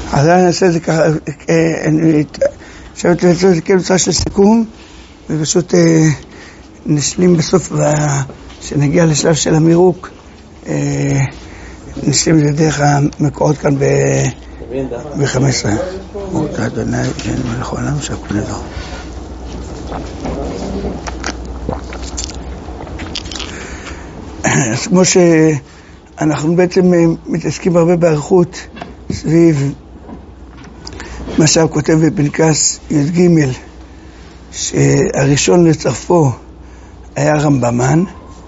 אז אני אעשה את זה ככה, אני חושבת לבצע את זה כבצע של סיכום, ופשוט נשלים בסוף, שנגיע לשלב של המירוק, נשלים את זה דרך המקורות כאן ב-15. תודה אדוני, אין מלך העולם שהכל נדור. אז כמו שאנחנו בעצם מתעסקים הרבה בערכות סביב מה שהרב כותב בפנקס י"ג, שהראשון לצרפו היה רמב"מן,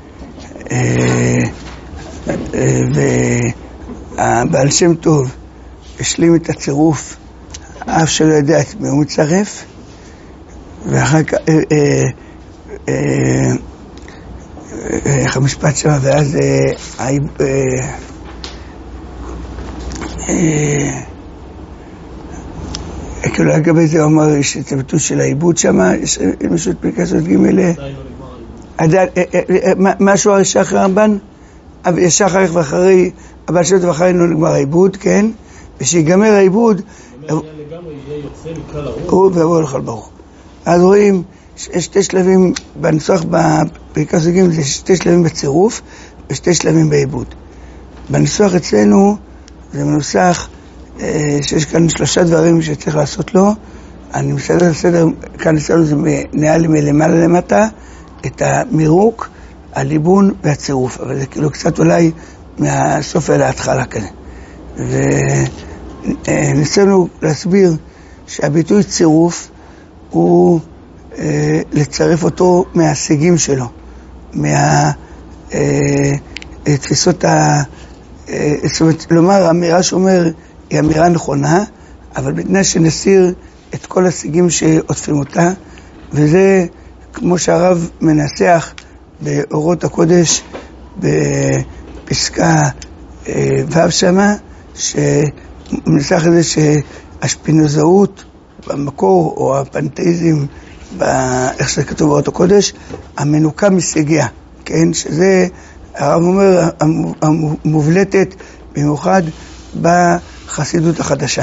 והבעל שם טוב השלים את הצירוף אף שלא יודע את מי הוא מצרף, ואחר כך איך המשפט שם, ואז כאילו לגבי זה הוא אמר, יש את הביטוי של העיבוד שם, יש משהו את פנקס י"ג, משהו ישר אחרי רמב"ן, ישר אחרי ואחרי, אבל שעות ואחרי לא נגמר העיבוד, כן? ושיגמר העיבוד, הוא ועבור לכל ברוך. אז רואים, יש שתי שלבים בניסוח בפנקס י"ג, זה שתי שלבים בצירוף ושתי שלבים בעיבוד. בניסוח אצלנו זה מנוסח שיש כאן 3 דברים שצריך לעשות לו. אני מסדר לסדר, כאן אצלנו זה נהיה לי מלמעלה למטה, את המירוק, הליבון והצירוף, אבל זה כאילו קצת אולי מהסוף אל ההתחלה כזה. וניסינו להסביר שהביטוי צירוף הוא לצרף אותו מההישגים שלו, מהתפיסות זאת אומרת, לומר, האמירה שאומר היא אמירה נכונה, אבל בתנאי שנסיר את כל ההישגים שעוטפים אותה, וזה כמו שהרב מנסח באורות הקודש בפסקה ו' שמה, שמנסח את זה שהשפינוזאות במקור, או הפנתאיזם, איך שזה כתוב באורות הקודש, המנוקה מסגיה, כן? שזה, הרב אומר, המובלטת במיוחד בחסידות החדשה.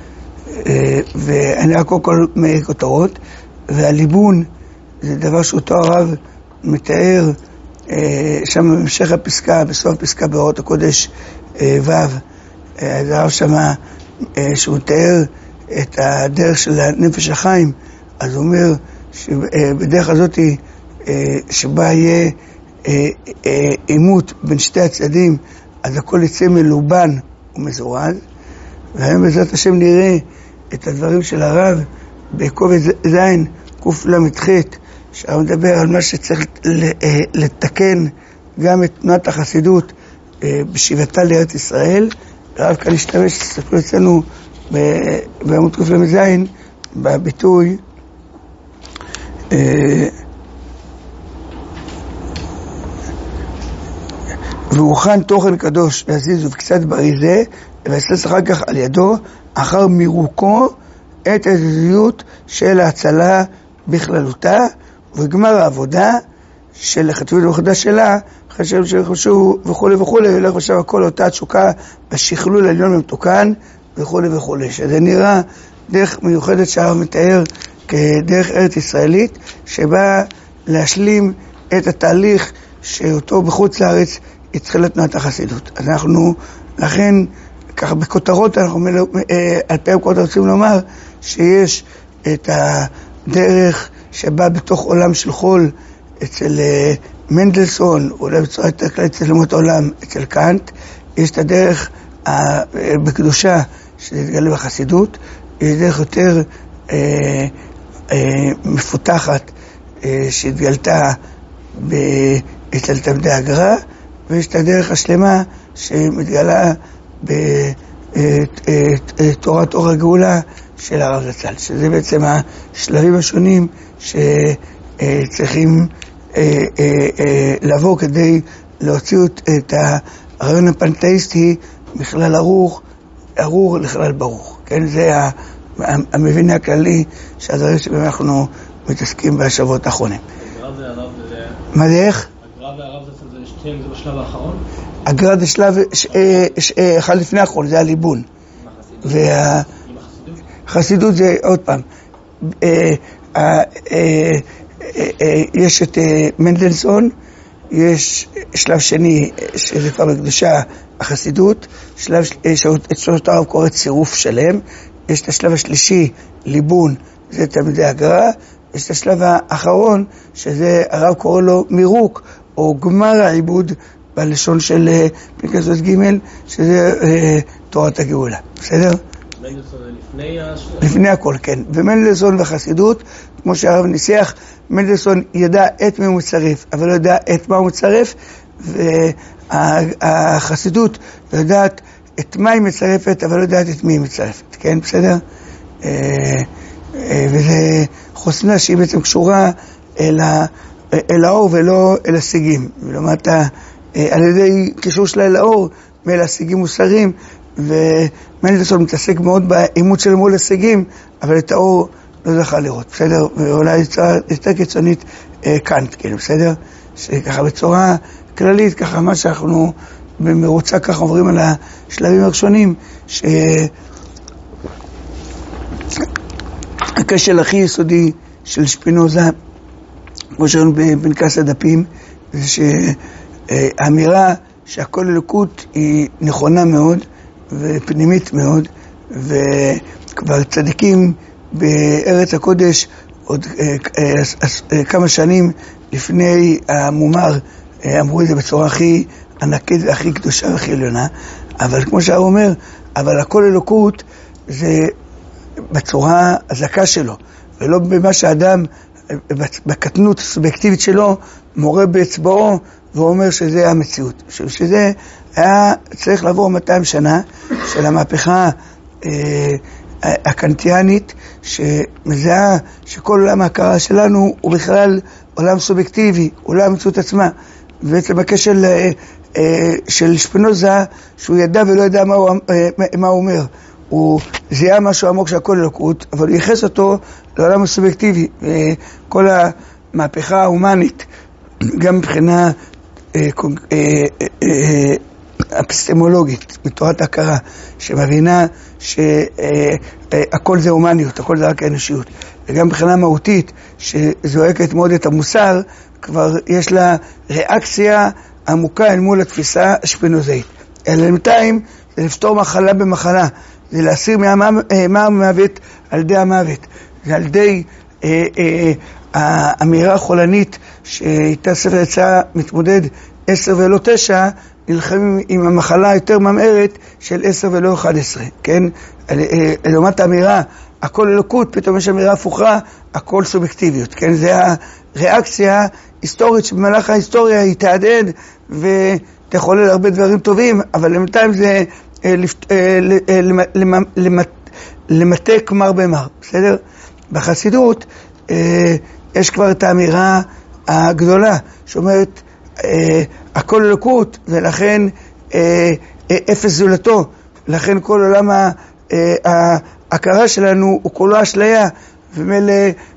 ואני רק כל כותרות, והליבון זה דבר שאותו הרב מתאר שם במשך הפסקה, בסוף הפסקה באורות הקודש ו', זה הרב שמה שהוא מתאר את הדרך של הנפש החיים, אז הוא אומר שבדרך הזאת שבה יהיה עימות בין שתי הצדדים, אז הכל יצא מלובן ומזורז. והיום בעזרת השם נראה את הדברים של הרב בקובץ זין קל"ח, שהרב מדבר על מה שצריך לתקן גם את תנועת החסידות בשיבתה לארץ ישראל. הרב כאן השתמש, תסתכלו אצלנו בעמוד קל"ז בביטוי והוכן תוכן קדוש ועזיז וקצת בריזה, והסס אחר כך על ידו אחר מירוקו את הזיזיות של ההצלה בכללותה, וגמר העבודה של החטיבות המחודש שלה, חשב שחשוב וכו' וכו', ולא חושב הכל אותה תשוקה בשכלול העליון המתוקן וכו' וכו'. שזה נראה דרך מיוחדת שהרב מתאר כדרך ארץ ישראלית, שבא להשלים את התהליך שאותו בחוץ לארץ התחילה תנועת החסידות. אז אנחנו, לכן, ככה בכותרות, אנחנו על פי המקורות רוצים לומר שיש את הדרך שבא בתוך עולם של חול אצל מנדלסון, אולי בצורה יותר כללית אצל אומות העולם, אצל קאנט. יש את הדרך בקדושה שתתגלה בחסידות, יש דרך יותר מפותחת שהתגלתה אצל תלמידי הגר"א, ויש את הדרך השלמה שמתגלה בתורת אור הגאולה של הרב זצ"ל, שזה בעצם השלבים השונים שצריכים לעבור כדי להוציא את הרעיון הפנתאיסטי מכלל ארור לכלל ברוך. כן, זה המבין הכללי של הדברים שאנחנו מתעסקים בשבועות האחרונים. מה זה איך? הגר"א והרב זצ"ל זה בשלב האחרון? הגר"א זה שלב אחד לפני האחרון, זה הליבון. והחסידות זה עוד פעם, יש את מנדלסון, יש שלב שני שזה כבר בקדושה החסידות, שלב את שלושת הרב קורא צירוף שלם, יש את השלב השלישי ליבון, זה תלמידי הגר"א, יש את השלב האחרון שזה הרב קורא לו מירוק או גמר העיבוד בלשון של פנקס ג' שזה תורת הגאולה, בסדר? מנדלסון לפני לפני הכל, כן. ומנדלסון וחסידות, כמו שהרב ניסח, מנדלסון ידע את מי הוא מצרף, אבל לא ידע את מה הוא מצרף, והחסידות יודעת את מה היא מצרפת, אבל לא יודעת את מי היא מצרפת, כן? בסדר? וזה חוסנה שהיא בעצם קשורה אל האור ולא אל השיגים. ולמדת על ידי קישור שלה אל האור ואל השיגים מוסריים, ומנדלסון מתעסק מאוד באימות של מול השיגים, אבל את האור לא זכה לראות, בסדר? ואולי יותר קיצונית קאנט, כאילו, בסדר? שככה בצורה כללית, ככה מה שאנחנו במרוצה ככה עוברים על השלבים הראשונים, שהכשל הכי יסודי של שפינוזה, כמו שראינו בפנקס הדפים, זה שהאמירה שהכל אלוקות היא נכונה מאוד ופנימית מאוד, וכבר צדיקים בארץ הקודש עוד כמה שנים לפני המומר אמרו את זה בצורה הכי ענקית והכי קדושה והכי עליונה, אבל כמו שהרב אומר, אבל הכל אלוקות זה בצורה הזקה שלו, ולא במה שהאדם בקטנות הסובייקטיבית שלו מורה באצבעו ואומר שזה המציאות. שזה היה צריך לעבור 200 שנה של המהפכה הקנטיאנית שמזהה שכל עולם ההכרה שלנו הוא בכלל עולם סובייקטיבי, עולם המציאות עצמה. ובעצם הכשל של שפינוזה שהוא ידע ולא ידע מה הוא אומר. הוא זיהה משהו עמוק שהכל אלוקות, אבל הוא ייחס אותו לעולם הסובייקטיבי. כל המהפכה ההומנית, גם מבחינה אפיסטמולוגית, מתורת ההכרה, שמבינה שהכל זה הומניות, הכל זה רק האנושיות. וגם מבחינה מהותית, שזועקת מאוד את המוסר, כבר יש לה ריאקציה עמוקה אל מול התפיסה השפינוזאית. אלא בינתיים זה לפתור מחלה במחלה, זה להסיר מהמוות על ידי המוות, זה על ידי האמירה החולנית שהייתה ספר יצא מתמודד 10 ולא 9, נלחמים עם המחלה היותר ממארת של 10 ולא 11, כן? לעומת האמירה הכל אלוקות, פתאום יש אמירה הפוכה, הכל סובייקטיביות, כן? זה הריאקציה היסטורית שבמהלך ההיסטוריה היא תעדד ותחולל הרבה דברים טובים, אבל למתיים זה למתק מר במר, בסדר? בחסידות יש כבר את האמירה הגדולה שאומרת הכל אלוקות ולכן אפס זולתו, לכן כל עולם ההכרה שלנו הוא כולו אשליה, ומילא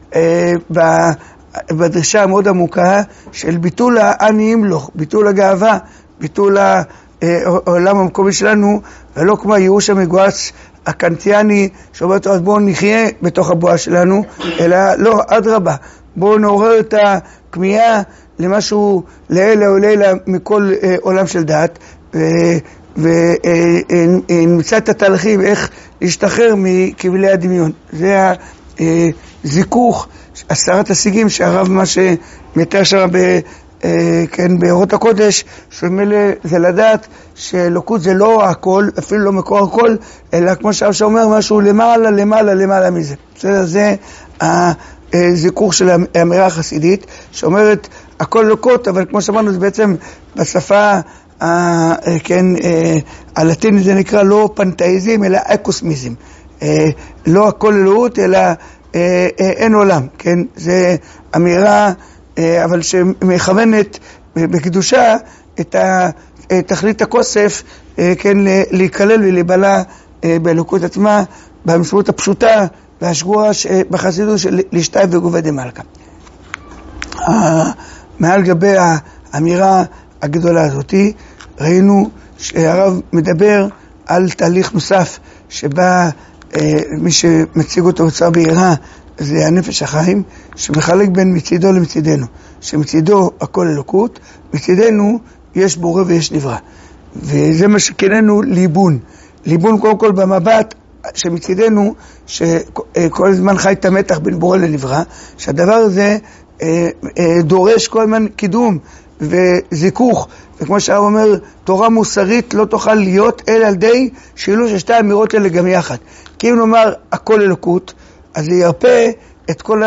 בדרישה המאוד עמוקה של ביטול האני ימלוך, ביטול הגאווה, ביטול העולם המקומי שלנו, ולא כמו הייאוש המגועץ הקנטיאני שאומר אותו, אז בואו נחיה בתוך הבועה שלנו, אלא לא, אדרבה, בואו נעורר את הכמיהה למשהו לילה או לילה מכל עולם של דת, ונמצא את התהליכים איך להשתחרר מכבלי הדמיון. זה הזיכוך, הסרת השיגים שהרב מה שמתאר שם כן, באורות הקודש, שמילא זה לדעת שאלוקות זה לא הכל, אפילו לא מקור הכל, אלא כמו שהרב שאומר משהו למעלה, למעלה, למעלה מזה. זה הזיכוך של האמירה החסידית, שאומרת הכל אלוקות, אבל כמו שאמרנו זה בעצם בשפה כן, הלטינית זה נקרא לא פנתאיזם אלא אקוסמיזם, לא הכל אלוהות אלא אין עולם, כן? זה אמירה אבל שמכוונת בקדושה את תכלית הכוסף, כן, להיכלל ולהיבלע באלוקות עצמה, במציאות הפשוטה והשגורה בחסידות של להשתייך וגובה דמלכה. מעל גבי האמירה הגדולה הזאת ראינו שהרב מדבר על תהליך נוסף שבה מי שמציג אותו בצורה בהירה זה הנפש החיים, שמחלק בין מצידו למצידנו, שמצידו הכל אלוקות, מצידנו יש בורא ויש נברא. וזה מה שכננו ליבון. ליבון קודם כל במבט שמצידנו, שכל הזמן חי את המתח בין בורא לנברא, שהדבר הזה דורש כל הזמן קידום וזיכוך, וכמו שהרב אומר, תורה מוסרית לא תוכל להיות אלא על ידי שילוב של שתי האמירות האלה גם יחד. כי אם נאמר הכל אלוקות, אז זה ירפא את כל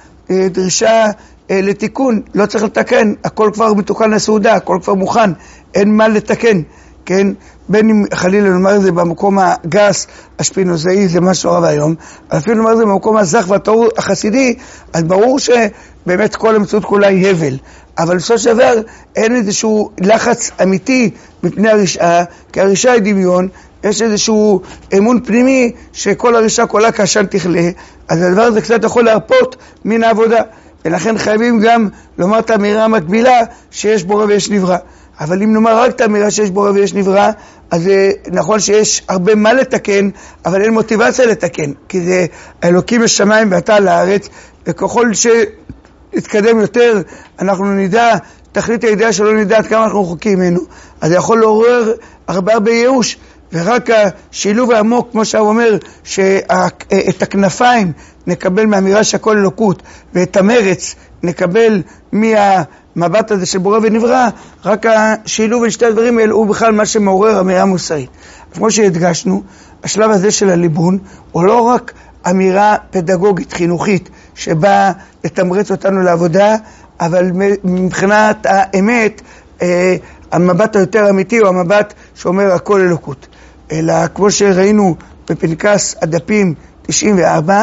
הדרישה לתיקון, לא צריך לתקן, הכל כבר מתוקן לסעודה, הכל כבר מוכן, אין מה לתקן, כן? בין אם חלילה נאמר את זה במקום הגס השפינוזאי, זה משהו רב היום, אפילו נאמר את זה במקום הזך והטהור החסידי, אז ברור שבאמת כל המציאות כולה היא הבל, אבל בסופו של דבר אין איזשהו לחץ אמיתי מפני הרשעה, כי הרשעה היא דמיון, יש איזשהו אמון פנימי שכל הרשעה כולה כעשן תכלה, אז הדבר הזה קצת יכול להרפות מן העבודה, ולכן חייבים גם לומר את האמירה המקבילה שיש בורא ויש נברא. אבל אם נאמר רק את האמירה שיש בורא ויש נברא, אז נכון שיש הרבה מה לתקן, אבל אין מוטיבציה לתקן, כי זה האלוקים השמיים ואתה על הארץ, וככל שנתקדם יותר, אנחנו נדע, תכלית הידיעה שלא נדע עד כמה אנחנו רחוקים ממנו, אז זה יכול לעורר הרבה ייאוש, ורק השילוב העמוק, כמו שהוא אומר, שאת הכנפיים נקבל מהאמירה שהכל אלוקות, ואת המרץ נקבל מהמבט הזה של בורא ונברא, רק השילוב בין שתי הדברים האלה הוא בכלל מה שמעורר אמירה מוסרית. כמו שהדגשנו, השלב הזה של הליבון הוא לא רק אמירה פדגוגית, חינוכית, שבאה לתמרץ אותנו לעבודה, אבל מבחינת האמת, המבט היותר אמיתי הוא המבט שאומר הכל אלוקות. אלא כמו שראינו בפנקס הדפים 94,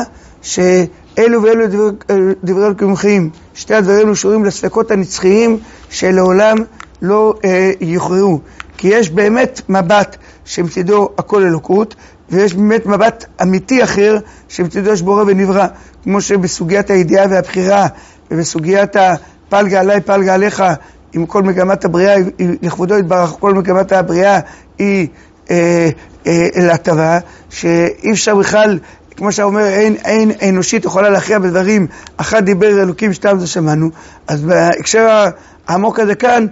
שאלו ואלו דברי אלוקים חיים, שתי הדברים קשורים לספקות הנצחיים שלעולם לא יוכרעו. כי יש באמת מבט שמצידו הכל אלוקות, ויש באמת מבט אמיתי אחר שמצידו יש בורא ונברא, כמו שבסוגיית הידיעה והבחירה, ובסוגיית הפלגה עליי פלגה עליך, עם כל מגמת הבריאה, לכבודו יתברך, כל מגמת הבריאה היא להטבה, שאי אפשר בכלל, כמו שאומר, אין אנושית יכולה להכריע בדברים, אחד דיבר אלוקים, שתיים זה שמענו. אז בהקשר העמוק הזה כאן,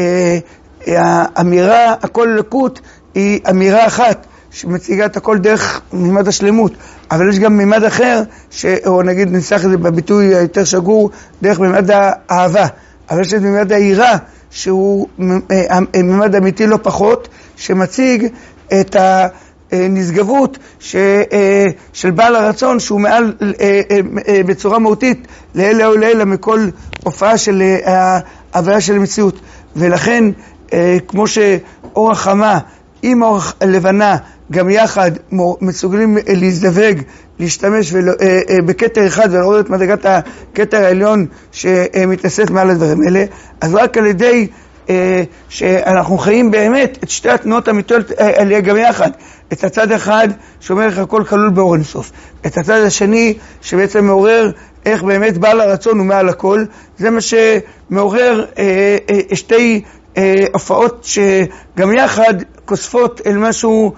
האמירה הכל אלוקות היא אמירה אחת, שמציגה את הכל דרך מימד השלמות, אבל יש גם מימד אחר, או נגיד ניסח את זה בביטוי היותר שגור, דרך מימד האהבה, אבל יש את מימד היראה, שהוא מימד אמיתי לא פחות, שמציג את הנשגבות של בעל הרצון, שהוא מעל בצורה מהותית לאלה או לאלה מכל הופעה של ההוויה של המציאות. ולכן, כמו שאור החמה עם אור הלבנה גם יחד מסוגלים להזדווג, להשתמש בקטר אחד ולראות את מדרגת הקטר העליון שמתאסף מעל הדברים האלה, אז רק על ידי שאנחנו חיים באמת את שתי התנועות האמיתיות האלה גם יחד, את הצד אחד שאומר איך הכל כלול באור אינסוף, את הצד השני שבעצם מעורר איך באמת בעל הרצון הוא מעל הכל, זה מה שמעורר שתי הופעות שגם יחד כוספות אל משהו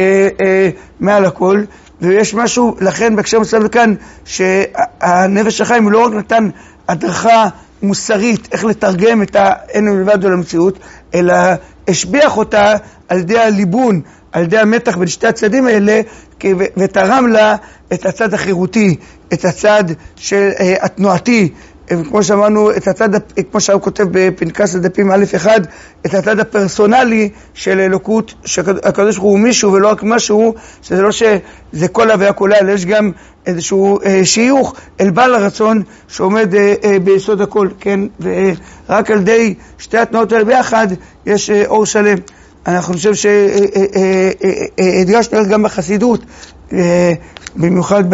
מעל הכל, ויש משהו, לכן בהקשר מצב כאן, שהנפש החיים הוא לא רק נתן הדרכה מוסרית, איך לתרגם את האין מלבד על המציאות, אלא השביח אותה על ידי הליבון, על ידי המתח בין שתי הצדים האלה, ותרם לה את הצד החירותי, את הצד התנועתי, כמו שאמרנו, את הצד, כמו שהוא כותב בפנקס הדפים א' 1, את הצד הפרסונלי של אלוקות, שהקדוש הוא מישהו ולא רק משהו, שזה לא שזה כל הוויה כולה, אלא יש גם איזשהו שיוך אל בעל הרצון שעומד ביסוד הכל, כן? ורק על ידי שתי התנועות האלה ביחד יש אור שלם. אנחנו חושב שהדגשנו גם בחסידות, במיוחד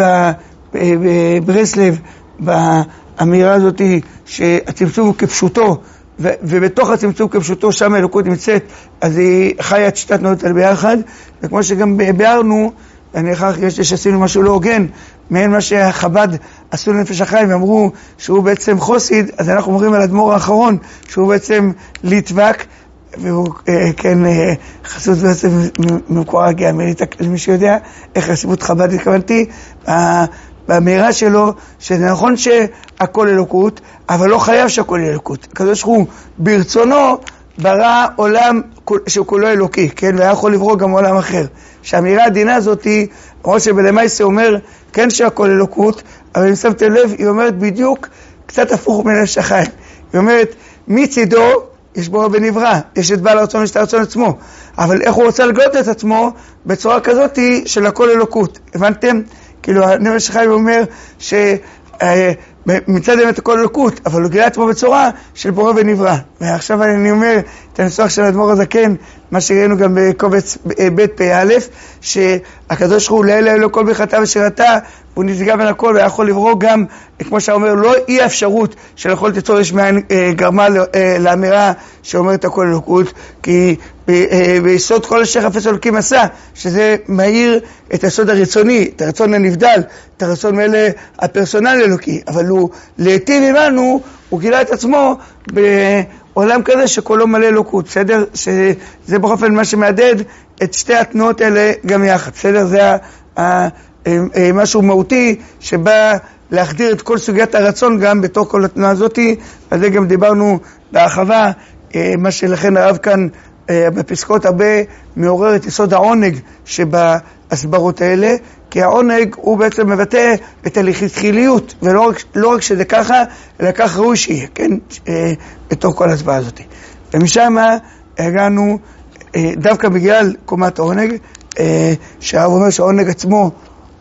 בברסלב, האמירה הזאת היא שהצמצום הוא כפשוטו, ובתוך הצמצום כפשוטו שם האלוקות נמצאת, אז היא חיה את שתי התנועות האלה ביחד, וכמו שגם ביארנו, אני חושב שעשינו משהו לא הוגן, מעין מה שהחב"ד עשו לנפש החיים, ואמרו שהוא בעצם חוסיד, אז אנחנו אומרים על אדמו"ר האחרון, שהוא בעצם ליטבק, והוא כן חסידות בעצם ממקור הגיאמרית, למי שיודע איך חסידות חב"ד התכוונתי, באמירה שלו שזה נכון שהכל אלוקות, אבל לא חייב שהכל אלוקות. הקדוש ברוך הוא ברצונו ברא עולם שכולו אלוקי, כן? והיה יכול לברוא גם עולם אחר. שהאמירה הדינה הזאת היא, למרות שבלמייסה אומר כן שהכל אלוקות, אבל אם שמתם לב, היא אומרת בדיוק קצת הפוך מנפש החיים. היא אומרת, מצידו יש בורא ונברא, יש את בעל הרצון ויש את הרצון עצמו, אבל איך הוא רוצה לגלות את עצמו בצורה כזאת של הכל אלוקות. הבנתם? כאילו הנפש החיים אומר מצד באמת הכל אלוקות, אבל הוא גילה עצמו בצורה של בורא ונברא. ועכשיו אני אומר את הניסוח של האדמו"ר הזקן, מה שראינו גם בקובץ ב' פ"א, שהקדוש ברוך הוא לאלה אלו כל ברכתה ושירתה, הוא נשגב בין הכל והיה יכול לברוא גם, כמו שאומר, לא אי האפשרות של הכל תצור יש מאין גרמה לאמירה שאומרת הכל אלוקות, כי ביסוד כל אשר חפץ אלוקים עשה, שזה מאיר את היסוד הרצוני, את הרצון הנבדל, את הרצון מאלה הפרסונלי אלוקי, אבל הוא להיטיב עמנו, הוא גילה את עצמו בעולם כזה שכולו מלא אלוקות, בסדר? שזה באופן מה שמעדד את שתי התנועות האלה גם יחד, בסדר? זה משהו מהותי שבא להחדיר את כל סוגיית הרצון גם בתוך כל התנועה הזאת, על זה גם דיברנו בהרחבה, מה שלכן הרב כאן בפסקאות הרבה מעורר את יסוד העונג שבהסברות האלה, כי העונג הוא בעצם מבטא את הלכתחיליות, ולא רק שזה ככה, אלא כך ראוי שיהיה, כן? בתוך כל ההסברה הזאת. ומשם הגענו דווקא בגלל קומת העונג, שהרב אומר שהעונג עצמו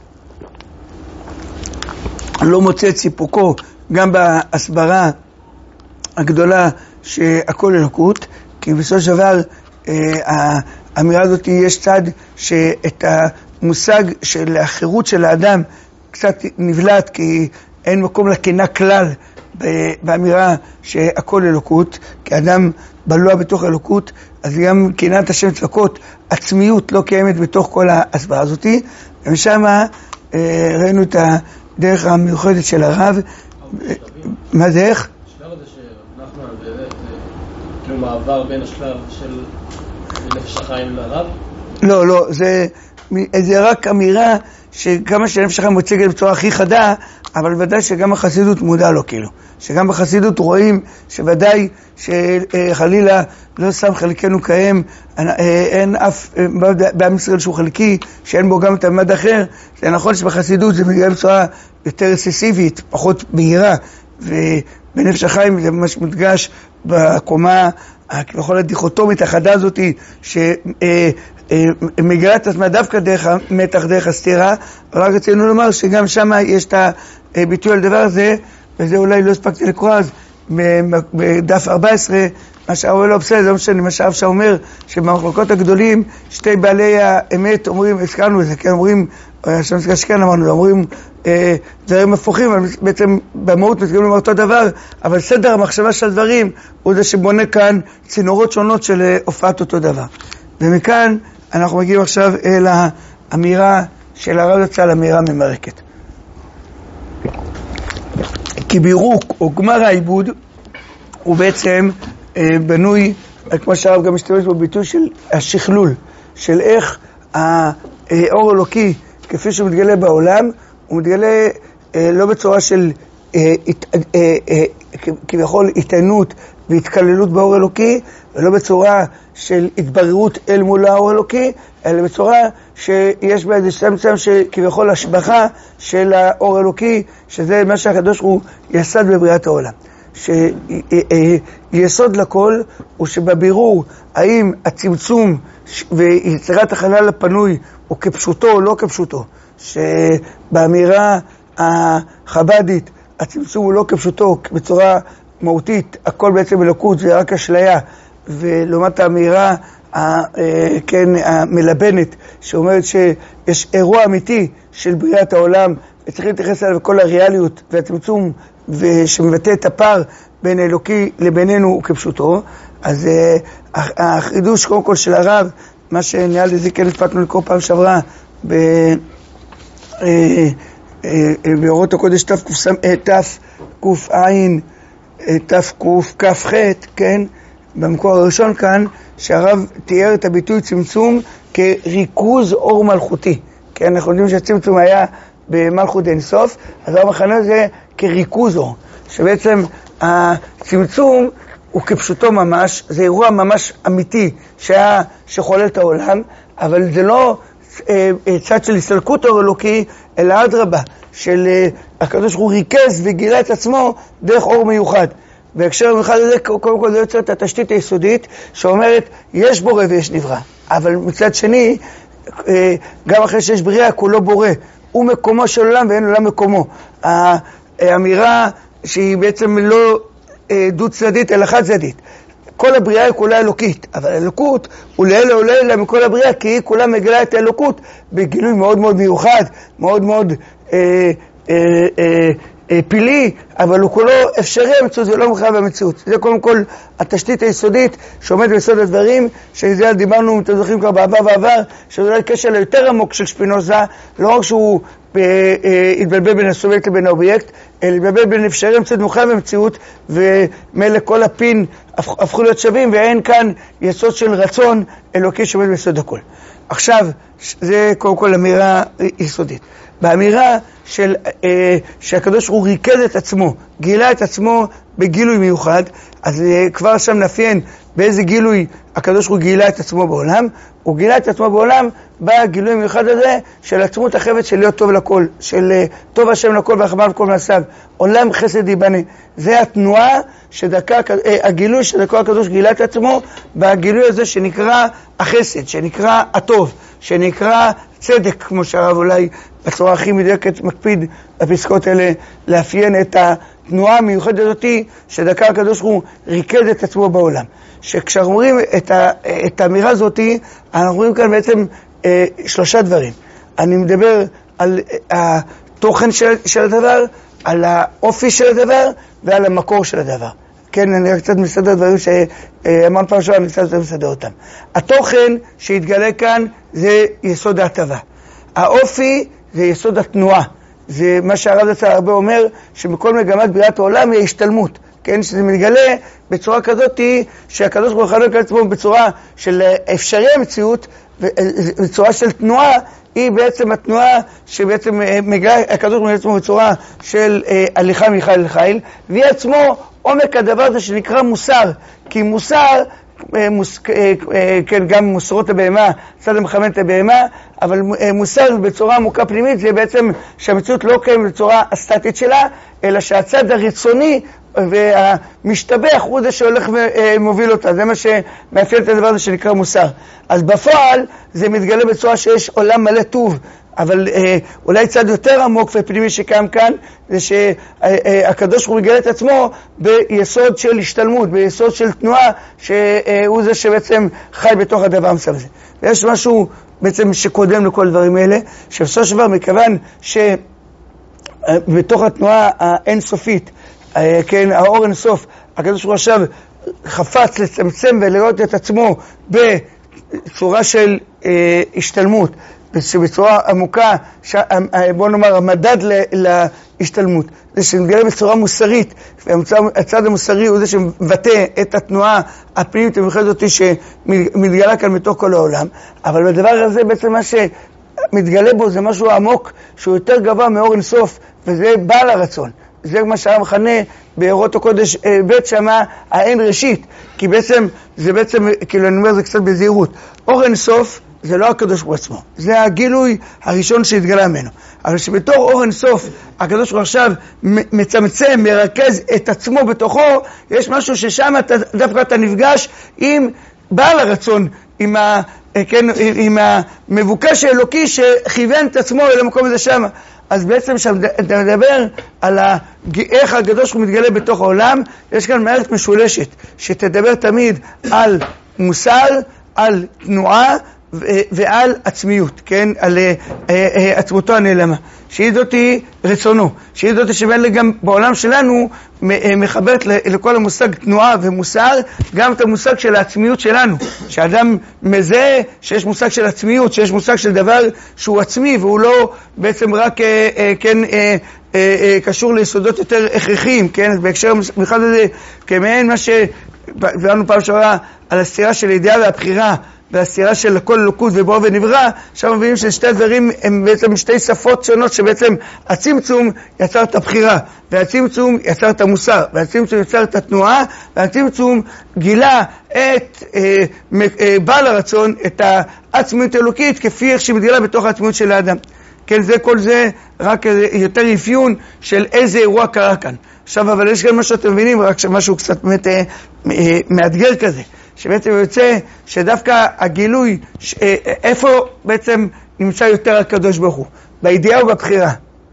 לא מוצא את סיפוקו גם בהסברה הגדולה שהכל אלוקות, כי בסופו של דבר האמירה הזאת יש צד שאת המושג של החירות של האדם קצת נבלט, כי אין מקום לקנאה כלל באמירה שהכל אלוקות, כי האדם בלוע בתוך אלוקות, אז גם קנאת השם צדקות, עצמיות לא קיימת בתוך כל ההסברה הזאת, ומשם ראינו את הדרך המיוחדת של הרב. מה זה איך? השלב הזה שאנחנו באמת, כאילו מעבר בין השלב של נפש החיים לרב? לא, זה רק אמירה שכמה שנפש החיים מוצגת בצורה הכי חדה, אבל ודאי שגם החסידות מודע לו, כאילו. שגם בחסידות רואים שוודאי שחלילה לא שם חלקנו קיים, אין אף בעם ישראל שהוא חלקי, שאין בו גם את המד אחר. זה נכון שבחסידות זה מגיע בצורה יותר אקססיבית, פחות בהירה, ובנפש החיים זה ממש מודגש בקומה, כביכול הדיכוטומית החדה הזאת, שמגיעה את עצמה דווקא דרך המתח, דרך הסתירה, אבל רק רצינו לומר שגם שם יש את הביטוי על דבר הזה, וזה אולי לא הספקתי לקרוא אז, בדף 14, מה שהרב לא בסדר, זה לא משנה, מה שהרב שאומר, שבמחלוקות הגדולים, שתי בעלי האמת אומרים, הזכרנו את זה, כן, אומרים, שם שכן אמרנו, אומרים דברים הפוכים, אבל בעצם במהות מתקבלים אותו דבר, אבל סדר המחשבה של הדברים הוא זה שבונה כאן צינורות שונות של הופעת אותו דבר. ומכאן אנחנו מגיעים עכשיו אל האמירה של הרב זצ"ל, אמירה ממרקת. כי בירוק או גמר העיבוד הוא בעצם בנוי, כמו שהרב גם משתמש בביטוי של השכלול, של איך האור אלוקי כפי שהוא מתגלה בעולם, הוא מתגלה לא בצורה של כביכול התעיינות והתקללות באור אלוקי, ולא בצורה של התבררות אל מול האור אלוקי, אלא בצורה שיש בה איזה סמצם שכביכול השבחה של האור אלוקי, שזה מה שהקדוש הוא יסד בבריאת העולם. שיסוד לכל הוא שבבירור האם הצמצום ויצירת החלל הפנוי הוא כפשוטו או לא כפשוטו, שבאמירה החבדית הצמצום הוא לא כפשוטו, בצורה מהותית הכל בעצם אלוקות, זה רק אשליה, ולעומת האמירה המלבנת שאומרת שיש אירוע אמיתי של בריאת העולם וצריך להתייחס אליו בכל הריאליות והצמצום ושמבטא את הפער בין אלוקי לבינינו הוא כפשוטו. אז החידוש קודם כל של הרב, מה שנעל לזה כן הספקנו לקרוא פעם שעברה באורות הקודש תק"ע תקכ"ח, כן, במקור הראשון כאן, שהרב תיאר את הביטוי צמצום כריכוז אור מלכותי. כן, אנחנו יודעים שהצמצום היה במלכות אינסוף, אז הרב מכנה זה כריכוז אור. שבעצם הצמצום הוא כפשוטו ממש, זה אירוע ממש אמיתי שחולל את העולם, אבל זה לא צד של הסתלקות אור אלוקי, אלא אדרבה, של הקדוש ברוך הוא ריכז וגילה את עצמו דרך אור מיוחד. בהקשר מיוחד הזה, קודם כל זה יוצר את התשתית היסודית, שאומרת, יש בורא ויש נברא. אבל מצד שני, גם אחרי שיש בריאה, כולו בורא. הוא מקומו של עולם ואין עולם מקומו. האמירה שהיא בעצם לא דו צדדית, אלא חד צדדית. כל הבריאה היא כולה אלוקית, אבל האלוקות הוא לעילה מכל הבריאה, כי היא כולה מגלה את האלוקות בגילוי מאוד מאוד מיוחד, מאוד מאוד פילי, אבל הוא כולו אפשרי המציאות, זה לא מחייב המציאות. זה קודם כל התשתית היסודית שעומד ביסוד הדברים, שזה דיברנו, אם אתם זוכרים כבר בעבר, שזה אולי קשר ליותר עמוק של שפינוזה, לא רק שהוא התבלבל בין הסובייקט לבין האובייקט, אלא התבלבל בין אפשרי המציאות מחייב המציאות, ומלא כל הפין הפכו להיות שווים, ואין כאן יסוד של רצון אלוקי שעומד ביסוד הכל. עכשיו, זה קודם כל אמירה יסודית. באמירה שהקדוש ברוך הוא ריכז את עצמו, גילה את עצמו בגילוי מיוחד, אז כבר שם נפיין באיזה גילוי הקדוש ברוך הוא גילה את עצמו בעולם. הוא גילה את עצמו בעולם בגילוי המיוחד הזה של עצמות החפץ של להיות טוב לכל, של טוב השם לכל והחמל לכל מעשיו, עולם חסד ייבנה. זה התנועה הגילוי שדרכו הקדוש גילה את עצמו בגילוי הזה שנקרא החסד, שנקרא הטוב, שנקרא צדק, כמו שהרב אולי בצורה הכי מדויקת מקפיד בפסקאות האלה לאפיין את התנועה המיוחדת הזאת שדרכו הקדוש הוא ריכז את עצמו בעולם. שכשאנחנו אומרים את האמירה הזאת, אנחנו רואים כאן בעצם שלושה דברים. אני מדבר על התוכן של הדבר, על האופי של הדבר ועל המקור של הדבר. כן, אני קצת מסדר דברים שאמרנו פעם שעברה, אני קצת יותר מסדר אותם. התוכן שהתגלה כאן זה יסוד ההטבה. האופי זה יסוד התנועה. זה מה שהרב זצ"ל הרבה אומר, שבכל מגמת בריאת העולם היא השתלמות. כן, שזה מתגלה בצורה כזאת שהקדוש ברוך הוא חלק על עצמו בצורה של אפשרי המציאות, בצורה של תנועה, היא בעצם התנועה שבעצם מגלה הקדוש ברוך הוא עצמו בצורה של הליכה מחיל לחיל, והיא עצמו עומק הדבר הזה שנקרא מוסר, כי מוסר, כן, גם מוסרות לבהמה, צד המכוונת לבהמה, אבל מוסר בצורה עמוקה פנימית זה בעצם שהמציאות לא קיימת בצורה הסטטית שלה, אלא שהצד הרצוני והמשתבח הוא זה שהולך ומוביל אותה. זה מה שמאפיין את הדבר הזה שנקרא מוסר. אז בפועל זה מתגלה בצורה שיש עולם מלא טוב, אבל אולי צד יותר עמוק ופנימי שקיים כאן, זה שהקדוש הוא מגלה את עצמו ביסוד של השתלמות, ביסוד של תנועה, שהוא זה שבעצם חי בתוך הדבר המסב הזה. ויש משהו בעצם שקודם לכל דברים האלה, שבסופו של דבר מכיוון שבתוך התנועה האינסופית, כן, האור אינסוף, הקדוש ברוך הוא עכשיו חפץ לצמצם ולראות את עצמו בצורה של השתלמות, בצורה עמוקה, בוא נאמר, המדד להשתלמות, זה שמתגלה בצורה מוסרית, והצד המוסרי הוא זה שמבטא את התנועה הפנימית המיוחדת הזאת שמתגלה כאן מתוך כל העולם, אבל בדבר הזה בעצם מה שמתגלה בו זה משהו עמוק שהוא יותר גבוה מאור אינסוף, וזה בעל הרצון. זה מה שהרב מכנה באורות הקודש בית שמה האין ראשית, כי בעצם, זה בעצם, כאילו אני אומר זה קצת בזהירות, אור אינסוף זה לא הקדוש ברוך הוא עצמו, זה הגילוי הראשון שהתגלה ממנו, אבל שבתור אור אינסוף הקדוש ברוך הוא עכשיו מצמצם, מרכז את עצמו בתוכו, יש משהו ששם דווקא אתה נפגש עם בעל הרצון, עם המבוקש האלוקי שכיוון את עצמו אל המקום הזה שם. אז בעצם כשאתה מדבר על איך הקדוש הוא מתגלה בתוך העולם, יש כאן מערכת משולשת שתדבר תמיד על מוסר, על תנועה ועל עצמיות, כן? על עצמותו הנעלמה, שהיא זאת רצונו, שהיא זאת שבאלה גם בעולם שלנו מחברת לכל המושג תנועה ומוסר, גם את המושג של העצמיות שלנו, שאדם מזהה שיש מושג של עצמיות, שיש מושג של דבר שהוא עצמי, והוא לא בעצם רק, כן, קשור ליסודות יותר הכרחיים, כן? בהקשר מיוחד הזה, כמעין מה דיברנו פעם שעברה על הסתירה של הידיעה והבחירה, והסתירה של הכל אלוקות ובורא ונברא, עכשיו מבינים ששתי הדברים הם בעצם שתי שפות שונות, שבעצם הצמצום יצר את הבחירה, והצמצום יצר את המוסר, והצמצום יצר את התנועה, והצמצום גילה את בעל הרצון, את העצמיות האלוקית, כפי איך שמתגלה בתוך העצמיות של האדם. כן, זה כל זה רק יותר אפיון של איזה אירוע קרה כאן. עכשיו, אבל יש גם מה שאתם מבינים, רק משהו קצת באמת מאתגר כזה, שבעצם יוצא שדווקא הגילוי, איפה בעצם נמצא יותר הקדוש ברוך הוא? בידיעה או בבחירה?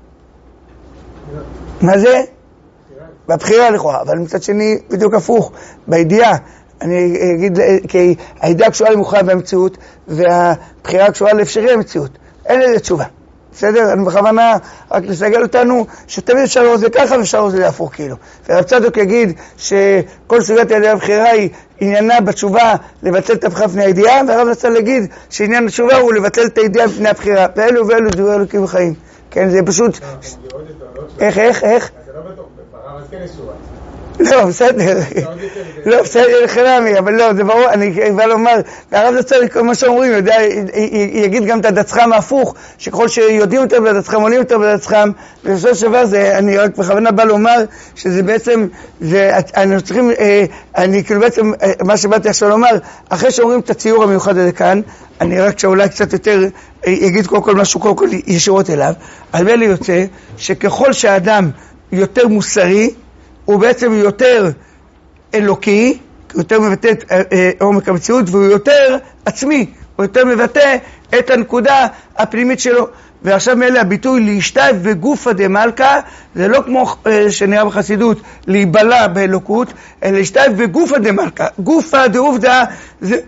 מה זה? בבחירה לכאורה, אבל מצד שני בדיוק הפוך, בידיעה. אני אגיד, כי הידיעה קשורה למוכרח והמציאות, והבחירה קשורה לאפשרי המציאות. אין לזה תשובה. בסדר? אני בכוונה רק לסגל אותנו שתמיד אפשר לראות זה ככה ואפשר לראות זה להפוך כאילו. ורב צדוק יגיד שכל סוגיית הידיעה הבחירה היא עניינה בתשובה לבטל את הבחירה לפני הידיעה, והרב נצל להגיד שעניין התשובה הוא לבטל את הידיעה לפני הבחירה. ואלו ואלו דברי אלוקים וחיים. כן, זה פשוט... איך? זה לא בטוח, ברב אז כן ישועה. לא, בסדר. לא, בסדר, חלמי, אבל לא, זה ברור, אני בא לומר, והרב נצל, כל מה שאומרים, יגיד גם את הדצחם ההפוך, שככל שיודעים יותר בדצחם, עולים יותר בדצחם, ובסופו של דבר, אני רק בכוונה בא לומר, שזה בעצם, אני צריכים, אני כאילו בעצם, מה שבאתי עכשיו לומר, אחרי שאומרים את הציור המיוחד הזה כאן, אני רק שאולי קצת יותר, יגיד כל משהו, כל ישירות אליו, על מי לי יוצא, שככל שהאדם יותר מוסרי, הוא בעצם יותר אלוקי, הוא יותר מבטא את עומק המציאות, והוא יותר עצמי, הוא יותר מבטא את הנקודה הפנימית שלו. ועכשיו מאלה הביטוי להשתתף בגופה דמלכה, זה לא כמו שנראה בחסידות להיבלע באלוקות, אלא להשתתף בגופה דמלכה. גופה דעובדה זה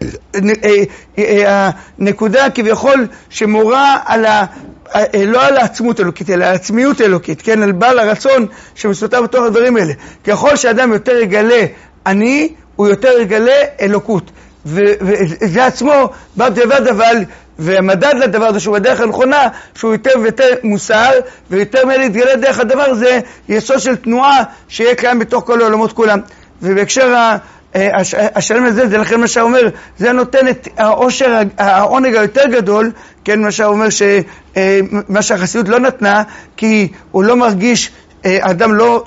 הנקודה כביכול שמורה על לא על העצמות אלוקית, אלא על העצמיות אלוקית, כן, על בעל הרצון שמסותר בתוך הדברים האלה. ככל שאדם יותר יגלה אני, הוא יותר יגלה אלוקות. וזה עצמו בא בדבד, אבל והמדד לדבר הזה שהוא בדרך הנכונה, שהוא יותר ויותר מוסר, ויותר מאלה יתגלה דרך הדבר הזה, יסוד של תנועה שיהיה קיים בתוך כל העולמות כולם. ובהקשר השלם הזה, זה לכן מה שאומר, זה נותן את העושר, העונג היותר גדול, כן, מה שאומר מה שהחסידות לא נתנה, כי הוא לא מרגיש, האדם לא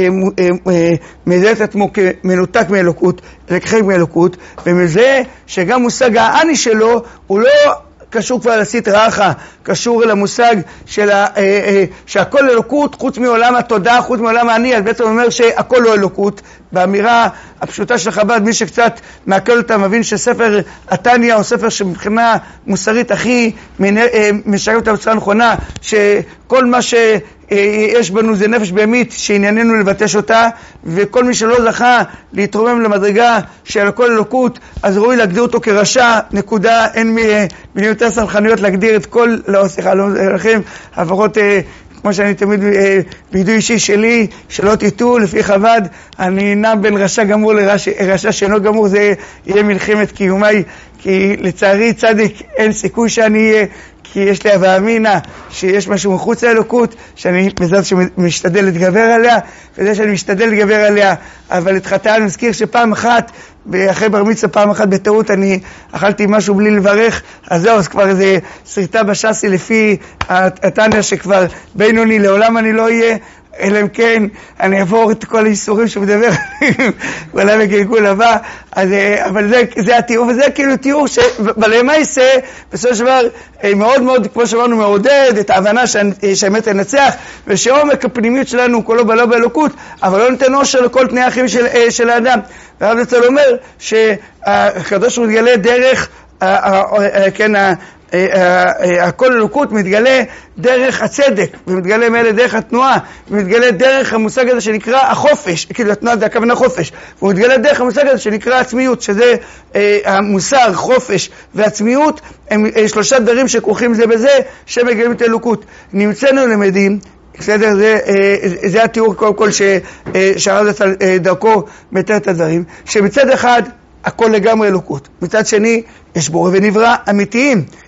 מזהה את עצמו כמנותק מאלוקות, אלא כחלק מאלוקות, ומזה שגם מושג האני שלו, הוא לא קשור כבר לסטרא אחרא, קשור למושג של שהכל אלוקות חוץ מעולם התודעה, חוץ מעולם האני. אז בעצם אומר שהכל לא אלוקות. באמירה הפשוטה של חב"ד, מי שקצת מעכל אותה מבין שספר התניא הוא ספר שמבחינה מוסרית הכי משקף את הבצורה הנכונה, שכל מה שיש בנו זה נפש בהמית שענייננו לבטש אותה, וכל מי שלא זכה להתרומם למדרגה של הכל אלוקות, אז ראוי להגדיר אותו כרשע, נקודה. אין מילים יותר סלחניות להגדיר את כל, לא סליחה, לא לכם, לפחות כמו שאני תמיד בידוי אישי שלי, שלא תיתו, לפי חב"ד, אני נע בין רשע גמור לרשע שאינו גמור, זה יהיה מלחמת קיומי, כי לצערי צדיק אין סיכוי שאני אהיה, כי יש לי הווה אמינה שיש משהו מחוץ לאלוקות, שאני בזאת שמשתדל להתגבר עליה, וזה שאני משתדל להתגבר עליה, אבל התחתן, אני מזכיר שפעם אחת, אחרי בר מצווה פעם אחת בטעות אני אכלתי משהו בלי לברך, אז זהו, אז כבר איזה שריטה בשסי לפי התניא שכבר בינוני לעולם אני לא אהיה, אלא אם כן אני אעבור את כל האיסורים שמדבר ואולי בגלגול הבא. אבל זה התיאור, וזה כאילו תיאור שבלמעשה בסופו של דבר מאוד מאוד, כמו שאמרנו, מעודד את ההבנה שהאמת תנצח, ושעומק הפנימיות שלנו כולו בלא באלוקות, אבל לא ניתן עושר לכל תנאי החיים של האדם. והרב נצל אומר שהקדוש הוא מתגלה דרך, כן, הכל אלוקות מתגלה דרך הצדק, ומתגלה מאלה דרך התנועה, ומתגלה דרך המושג הזה שנקרא החופש, כאילו התנועה זה הכוונה חופש, והוא מתגלה דרך המושג הזה שנקרא עצמיות, שזה המוסר, חופש ועצמיות, הם שלושה דברים שכרוכים זה בזה, שמגלים את אלוקות. נמצאנו למדים, בסדר, זה התיאור כל כל שהרב נצל דרכו מתאר את הדברים, שמצד אחד הכל לגמרי אלוקות, מצד שני יש בורא ונברא אמיתיים,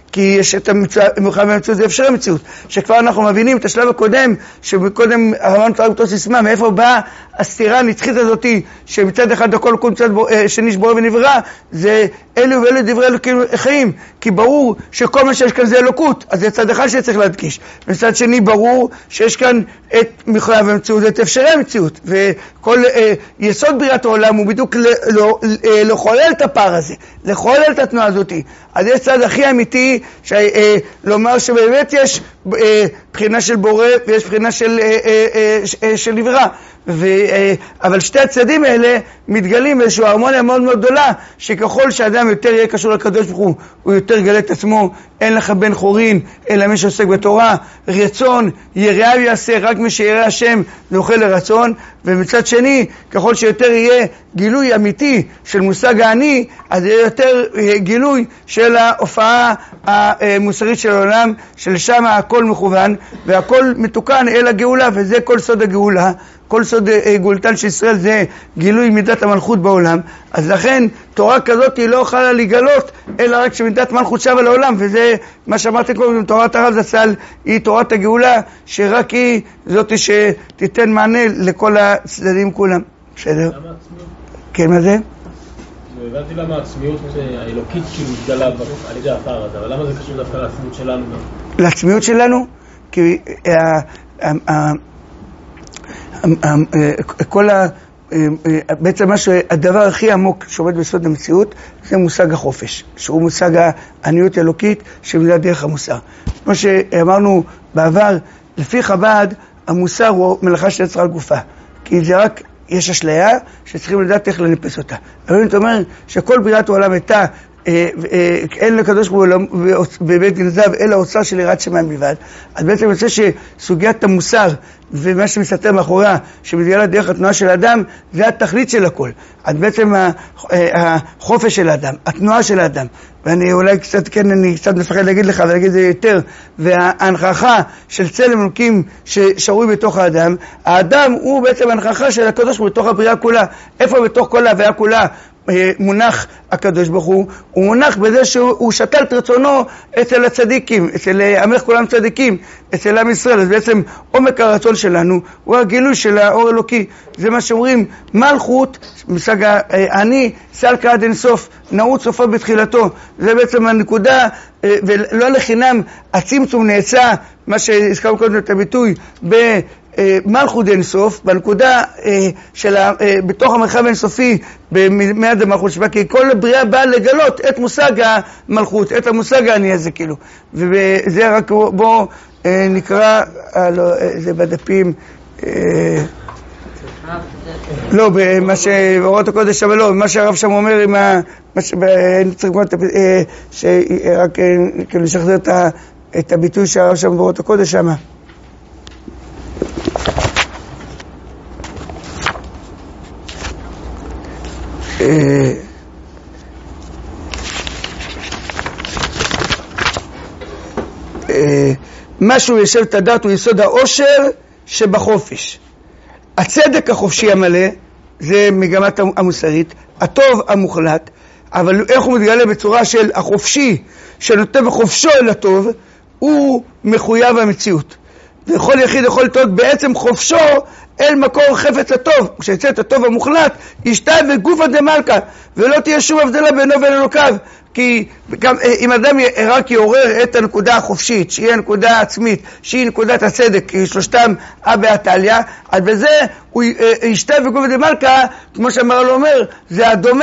כי יש את המלחמה במציאות, זה אפשר המציאות, שכבר אנחנו מבינים את השלב הקודם, שקודם הרמב"ם טוען אותו סיסמה, מאיפה באה הסתירה הנצחית הזאת, שמצד אחד הכל קום, מצד שני שבורא ונברא, זה אלו ואלו דברי אלוקים חיים, כי ברור שכל מה שיש כאן זה אלוקות, אז זה צד אחד שצריך להדגיש, מצד שני ברור שיש כאן את מלחמה במציאות, את אפשרי המציאות, וכל יסוד בריאת העולם הוא בדיוק לחולל את הפער הזה, לחולל את התנועה הזאת. אז יש צד הכי אמיתי, לומר שבאמת יש בחינה של בורא ויש בחינה של נברא, אבל שתי הצדדים האלה מתגלים באיזושהי הרמוניה מאוד מאוד גדולה, שככל שאדם יותר יהיה קשור לקדוש ברוך הוא, הוא יותר גלה את עצמו, אין לך בן חורין אלא מי שעוסק בתורה, רצון יראה ויעשה, רק מי שיראה השם זוכה לרצון. ומצד שני, ככל שיותר יהיה גילוי אמיתי של מושג האני, אז יהיה יותר גילוי של ההופעה המוסרית של העולם, שלשם הכל מכוון והכל מתוקן אל הגאולה, וזה כל סוד הגאולה. כל סוד גאולתן של ישראל זה גילוי מידת המלכות בעולם. אז לכן תורה כזאת היא לא יכולה לגלות אלא רק שמידת מלכות שווה לעולם, וזה מה שאמרתי קודם, תורת הרב זצ"ל היא תורת הגאולה, שרק היא זאת שתיתן מענה לכל הצדדים כולם. בסדר? למה העצמיות? כן, מה זה? הבנתי למה העצמיות האלוקית כאילו מתגלה על ידי הפער הזה, אבל למה זה קשור דווקא לעצמיות שלנו? לעצמיות שלנו? כי בעצם הדבר הכי עמוק שעומד בסוד המציאות זה מושג החופש, שהוא מושג העניות האלוקית שמגיעה דרך המוסר. כמו שאמרנו בעבר, לפי חב"ד המוסר הוא מלאכה שיצרה על גופה, כי זה רק יש אשליה שצריכים לדעת איך לנפס אותה. אבל אני אומר שכל בריאת העולם הייתה אין לקדוש ברוך הוא בבית גנזיו אלא אוצר של יראת שמיים בלבד. אז בעצם יוצא שסוגיית המוסר ומה שמסתתר מאחוריה שמתגלה דרך התנועה של האדם זה התכלית של הכל. אז בעצם החופש של האדם, התנועה של האדם, ואני אולי קצת כן אני קצת מפחד להגיד לך ולהגיד את זה יותר, וההנכחה של צלם אלוקים ששרוי בתוך האדם, האדם הוא בעצם ההנכחה של הקדוש בתוך הבריאה כולה. איפה בתוך כל ההוויה כולה מונח הקדוש ברוך הוא? הוא מונח בזה שהוא שתל את רצונו אצל הצדיקים, אצל עמך כולם צדיקים, אצל עם ישראל. אז בעצם עומק הרצון שלנו הוא הגילוי של האור אלוקי. זה מה שאומרים מלכות, מושג אני סלקא עד אין סוף, נעוץ סופו בתחילתו. זה בעצם הנקודה, ולא לחינם הצמצום נעשה, מה שהזכרנו קודם את הביטוי מלכות אין סוף, בנקודה של בתוך המרחב האינסופי מיד המלכות שבה, כי כל בריאה באה לגלות את מושג המלכות, את המושג העני הזה כאילו. וזה רק בוא נקרא, זה בדפים, לא, במה שאורות הקודש, אבל לא, מה שהרב שם אומר עם שרק כאילו לשחזר את הביטוי שהרב שם באורות הקודש שם. משהו יושב את הדעת הוא יסוד העושר שבחופש. הצדק החופשי המלא זה מגמת המוסרית, הטוב המוחלט, אבל איך הוא מתגלה בצורה של החופשי שנותן בחופשו אל הטוב, הוא מחויב המציאות. וכל יחיד יכול לטעות בעצם חופשו אל מקור חפץ הטוב. כשיצא את הטוב המוחלט, ישתהה בגופא דמלכא, ולא תהיה שום הבדלה בינו ובין אלוקיו. כי גם, אם אדם רק יעורר את הנקודה החופשית, שהיא הנקודה העצמית, שהיא נקודת הצדק, כי שלושתם אבא עתליא, אז בזה הוא ישתהה בגופא דמלכא, כמו שאמר לו אומר, זה הדומה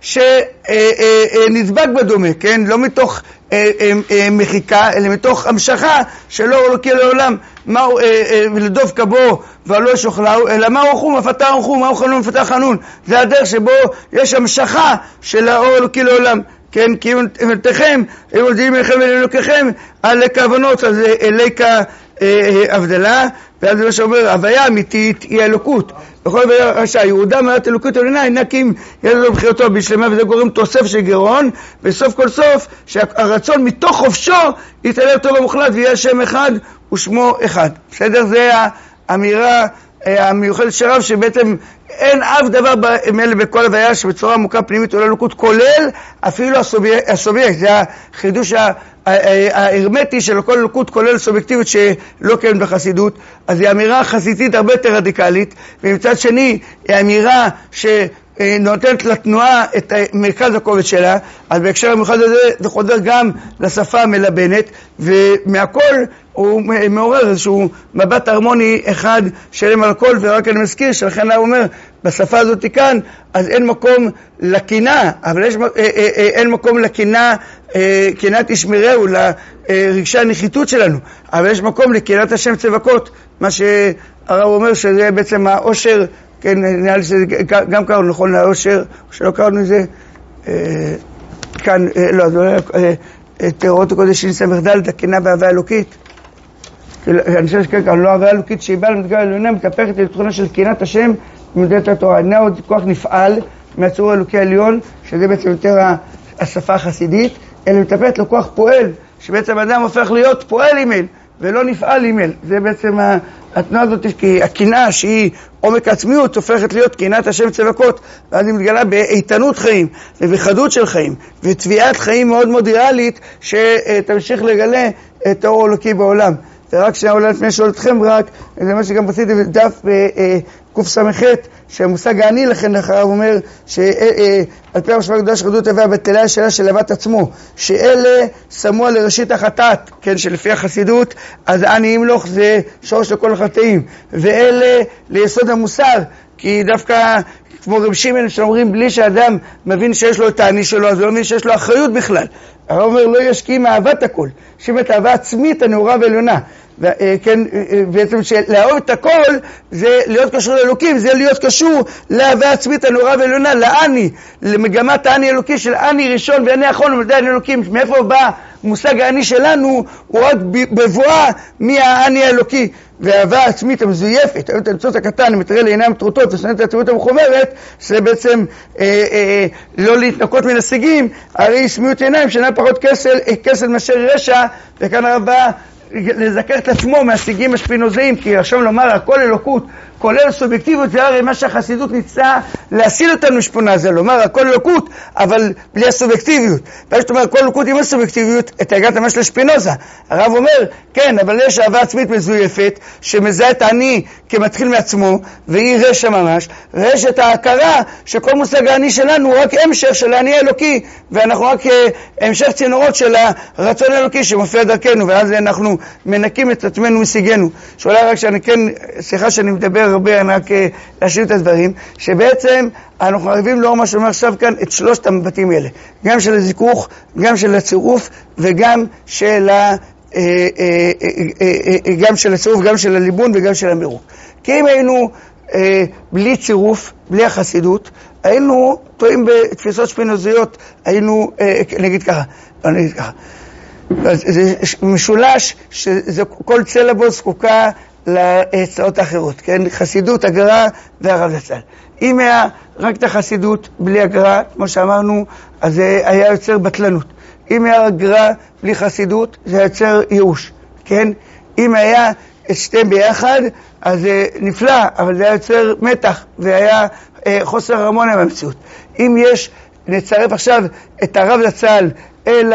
שנדבק בדומה, כן? לא מתוך מחיקה, אלא מתוך המשכה שלא אלוקי לעולם, ולדוב כבו ולא שוכלהו, אלא מהו חום הפתח חום, מהו חנון הפתח חנון. זה הדרך שבו יש המשכה של האור אלוקי לעולם. כן, כי אם אתכם, אם עובדים לכם ולאלוקיכם, על כוונות, אז אליקה הבדלה, ואז זה מה שאומר, הוויה אמיתית היא האלוקות. בכל רשע, יהודה מעט אלוקות עליונה, נקים ילד לו בחירתו בשלמה, וזה גורם תוסף של גירעון, וסוף כל סוף, שהרצון מתוך חופשו יתעלה טוב המוחלט, ויהיה שם אחד ושמו אחד. בסדר? זה האמירה המיוחדת של רב, שבעצם אין אף דבר מאלה בכל הוויה שבצורה עמוקה פנימית עולה אלוקות, כולל אפילו הסובייקט. זה החידוש ההרמטי של כל אלוקות כולל סובייקטיביות שלא קיימת בחסידות, אז היא אמירה חסידית הרבה יותר רדיקלית, ומצד שני היא אמירה שנותנת לתנועה את מרכז הכובד שלה. אז בהקשר המיוחד הזה זה חוזר גם לשפה המלבנת, ומהכל הוא מעורר איזשהו מבט הרמוני אחד שלם על הכל. ורק אני מזכיר שלכן הוא אומר בשפה הזאת כאן, אז אין מקום לקינה, אבל אין מקום לקינה, קינת ישמרהו, לרגשי הנחיתות שלנו, אבל יש מקום לקינת השם צבקות, מה שהרב אומר שזה בעצם העושר. כן, נראה לי שזה גם קראנו נכון לעושר, או שלא קראנו את זה כאן, לא, תיאורות הקודש סמ"ד, הקינה באהבה אלוקית. אני חושב שכן, לא אהבה אלוקית שהיא באה למתגלה עליונה, מתהפכת לתכונה של קינת השם במדינת התורה. הנה עוד כוח נפעל מהצור האלוקי העליון, שזה בעצם יותר השפה החסידית, אלא מתהפכת לכוח פועל, שבעצם האדם הופך להיות פועל אימייל, ולא נפעל אימייל. זה בעצם התנועה הזאת, כי הקנאה שהיא עומק העצמיות הופכת להיות קנאת השם צבקות, ואז היא מתגלה באיתנות חיים ובחדות של חיים ותביעת חיים מאוד מאוד ריאלית שתמשיך לגלה את האור האלוקי בעולם. ורק שהעולם לפני שואל אתכם, רק זה מה שגם עשיתי בדף קס"ח, שהמושג העני לכן אחריו אומר שעל פי המשמע הקדוש חדות הווה בטלה השאלה של אהבת עצמו, שאלה שמוע לראשית החטאת, כן, שלפי החסידות אז עני ימלוך זה שורש לכל החטאים, ואלה ליסוד המוסר, כי דווקא כמו רב שמעון שאומרים בלי שאדם מבין שיש לו את העני שלו, אז הוא לא מבין שיש לו אחריות בכלל. הרב אומר לא ישקיע מאהבת הכל, שבאת אהבה עצמית הנאורה ועליונה. כן, בעצם לאהוב את הכל זה להיות קשור לאלוקים, זה להיות קשור לאהבה עצמית הנאורה ועליונה, לעני, למגמת העני אלוקי של עני ראשון ועני אחרון ומדעי העני אלוקים. מאיפה בא מושג העני שלנו? הוא רק בבואה מהעני האלוקי. והאהבה העצמית המזויפת, את הניצוץ הקטן, מתראה לעיניים טרוטות ושונאת העצמיות המחוברת, שזה בעצם לא להתנקות מן השיגים, הרי סמיות עיניים שאינה פחות כסל מאשר רשע. וכאן הרב בא לזכר את עצמו מהשיגים השפינוזיים, כי עכשיו לומר הכל אלוקות כולל סובייקטיביות, זה הרי מה שהחסידות ניסה להסיל אותנו משפונה, זה לומר הכל אלוקות אבל בלי הסובייקטיביות. ואז שאתה אומר הכל אלוקות עם הסובייקטיביות, אתה הגעת ממש לשפינוזה. הרב אומר כן, אבל יש אהבה עצמית מזויפת שמזהה את העני כמתחיל מעצמו, והיא רשע ממש, רשת ההכרה שכל מושג העני שלנו הוא רק המשך של העני האלוקי, ואנחנו רק המשך צינורות של הרצון האלוקי שמופיע דרכנו, ואז אנחנו מנקים את עצמנו משיגנו. שאולי רק שאני כן, סליחה שאני מדבר הרבה, אני רק להשאיר את הדברים, שבעצם אנחנו חייבים לאור מה שאומר עכשיו כאן את שלושת המבטים האלה, גם של הזיכוך, גם של הצירוף, וגם של גם של הצירוף, גם של הליבון וגם של המירוק. כי אם היינו בלי צירוף, בלי החסידות, היינו טועים בתפיסות שפינוזיות, היינו, נגיד ככה, זה משולש שכל צלע בו זקוקה להצעות האחרות, כן? חסידות, הגרה והרב זצ"ל. אם היה רק את החסידות בלי הגרה, כמו שאמרנו, אז זה היה יוצר בטלנות. אם היה הגרה בלי חסידות, זה יוצר ייאוש, כן? אם היה את שתיהם ביחד, אז זה נפלא, אבל זה היה יוצר מתח, והיה חוסר הרמוניה במציאות. אם יש, נצרף עכשיו את הרב זצ"ל אל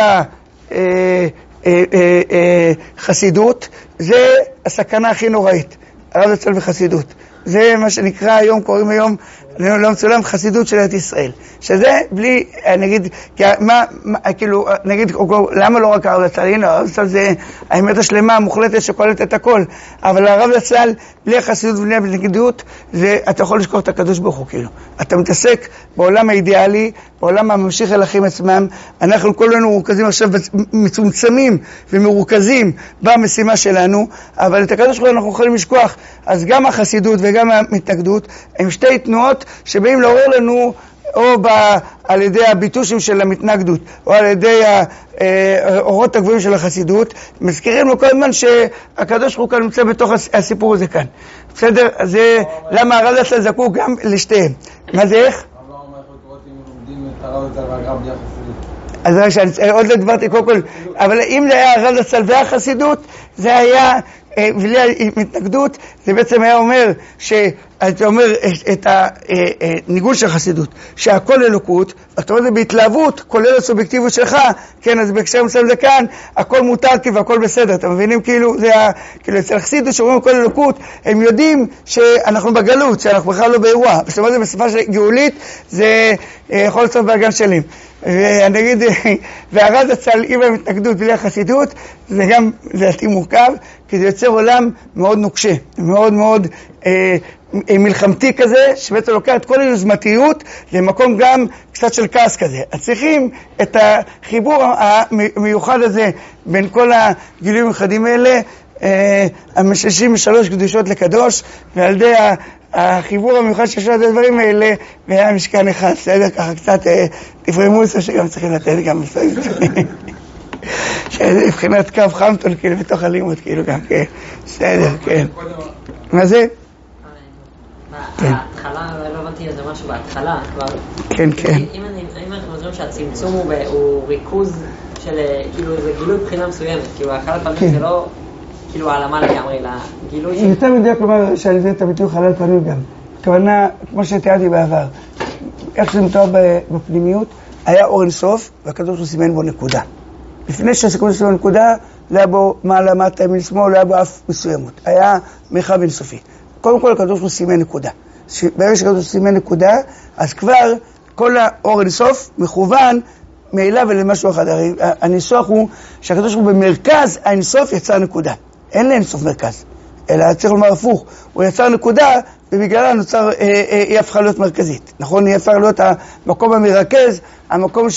חסידות, זה הסכנה הכי נוראית, הרב זצ"ל וחסידות. זה מה שנקרא היום, קוראים היום לא מצולם חסידות של ארץ ישראל, שזה בלי, נגיד, כאילו, נגיד, למה לא רק הרב זצ"ל? הנה, הרב זצ"ל זה האמת השלמה המוחלטת שכוללת את הכל, אבל הרב זצ"ל בלי החסידות ובלי הנגידות, זה אתה יכול לשכוח את הקדוש ברוך הוא, כאילו אתה מתעסק בעולם האידיאלי, בעולם הממשיך אל החיים עצמם. אנחנו כולנו מרוכזים עכשיו, מצומצמים ומרוכזים במשימה שלנו, אבל את הקדוש ברוך הוא אנחנו יכולים לשכוח. אז גם החסידות וגם המתנגדות הם שתי תנועות שבאים לעורר לנו או על ידי הביטושים של המתנגדות או על ידי האורות הגבוהים של החסידות, מזכירים לו כל הזמן שהקדוש ברוך הוא כאן נמצא בתוך הסיפור הזה כאן. בסדר? אז זה למה הרב זצ"ל זקוק גם לשתיהם. מה זה איך? אז רק שאני עוד לא דברתי קודם כל, אבל אם זה היה הרב זצ"ל והחסידות, זה היה בלי ההתנגדות, זה בעצם היה אומר אתה אומר את הניגון של החסידות, שהכל אלוקות, אתה אומר את זה בהתלהבות, כולל הסובייקטיביות שלך, כן, אז בהקשר מסוים זה כאן, הכל מותר והכל בסדר, אתם מבינים? כאילו, כאילו אצל החסידות שאומרים הכל אלוקות, הם יודעים שאנחנו בגלות, שאנחנו בכלל לא באירוע, זאת אומרת, בשפה של גאולית, זה יכול לצאת באגן שלים. ואני אגיד, והרז הצל עם ההתנגדות בלי החסידות, זה גם לדעתי מורכב, כי זה יוצר עולם מאוד נוקשה, מאוד מאוד מלחמתי כזה, שבעצם לוקח את כל היוזמתיות למקום גם קצת של כעס כזה. אז צריכים את החיבור המיוחד הזה בין כל הגילויים המיוחדים האלה, המשלשים 3 קדושות לקדוש, ועל ידי החיבור המיוחד של שלושת הדברים האלה, והיה משכן אחד, בסדר? ככה קצת דברי מוסר שגם צריכים לתת גם בסדר. שזה מבחינת קו חמטון, כאילו, בתוך הלימוד, כאילו, גם, כן. בסדר, כן. מה זה? בהתחלה, לא הבנתי איזה משהו בהתחלה, כבר... כן, כן. אם אנחנו חושבים שהצמצום הוא ריכוז של, כאילו, איזה גילוי בחינה מסוימת, כאילו, החלל פנים זה לא, כאילו, העלמה לגמרי, לגילוי של... יותר מדויק לומר שעל זה אתה בדיוק חלל פנים גם. הכוונה, כמו שתיארתי בעבר, איך שזה מתואר בפנימיות, היה אור אינסוף, והקדוש הוא סימן בו נקודה. לפני שהסיכון סימן נקודה, לא היה בו מעלה מטה ימין שמאל, לא היה בו אף מסוימות. היה מרחב אינסופי. קודם כל הקדוש הוא סימן נקודה. ברגע שהקדוש הוא סימן נקודה, אז כבר כל האור אינסוף מכוון מאליו ולמשהו אחד. הרי הניסוח הוא שהקדוש הוא במרכז האינסוף יצר נקודה. אין לאינסוף מרכז, אלא צריך לומר הפוך. הוא יצר נקודה ובגללה נוצר, היא הפכה להיות מרכזית. נכון? היא הפכה להיות המקום המרכז, המקום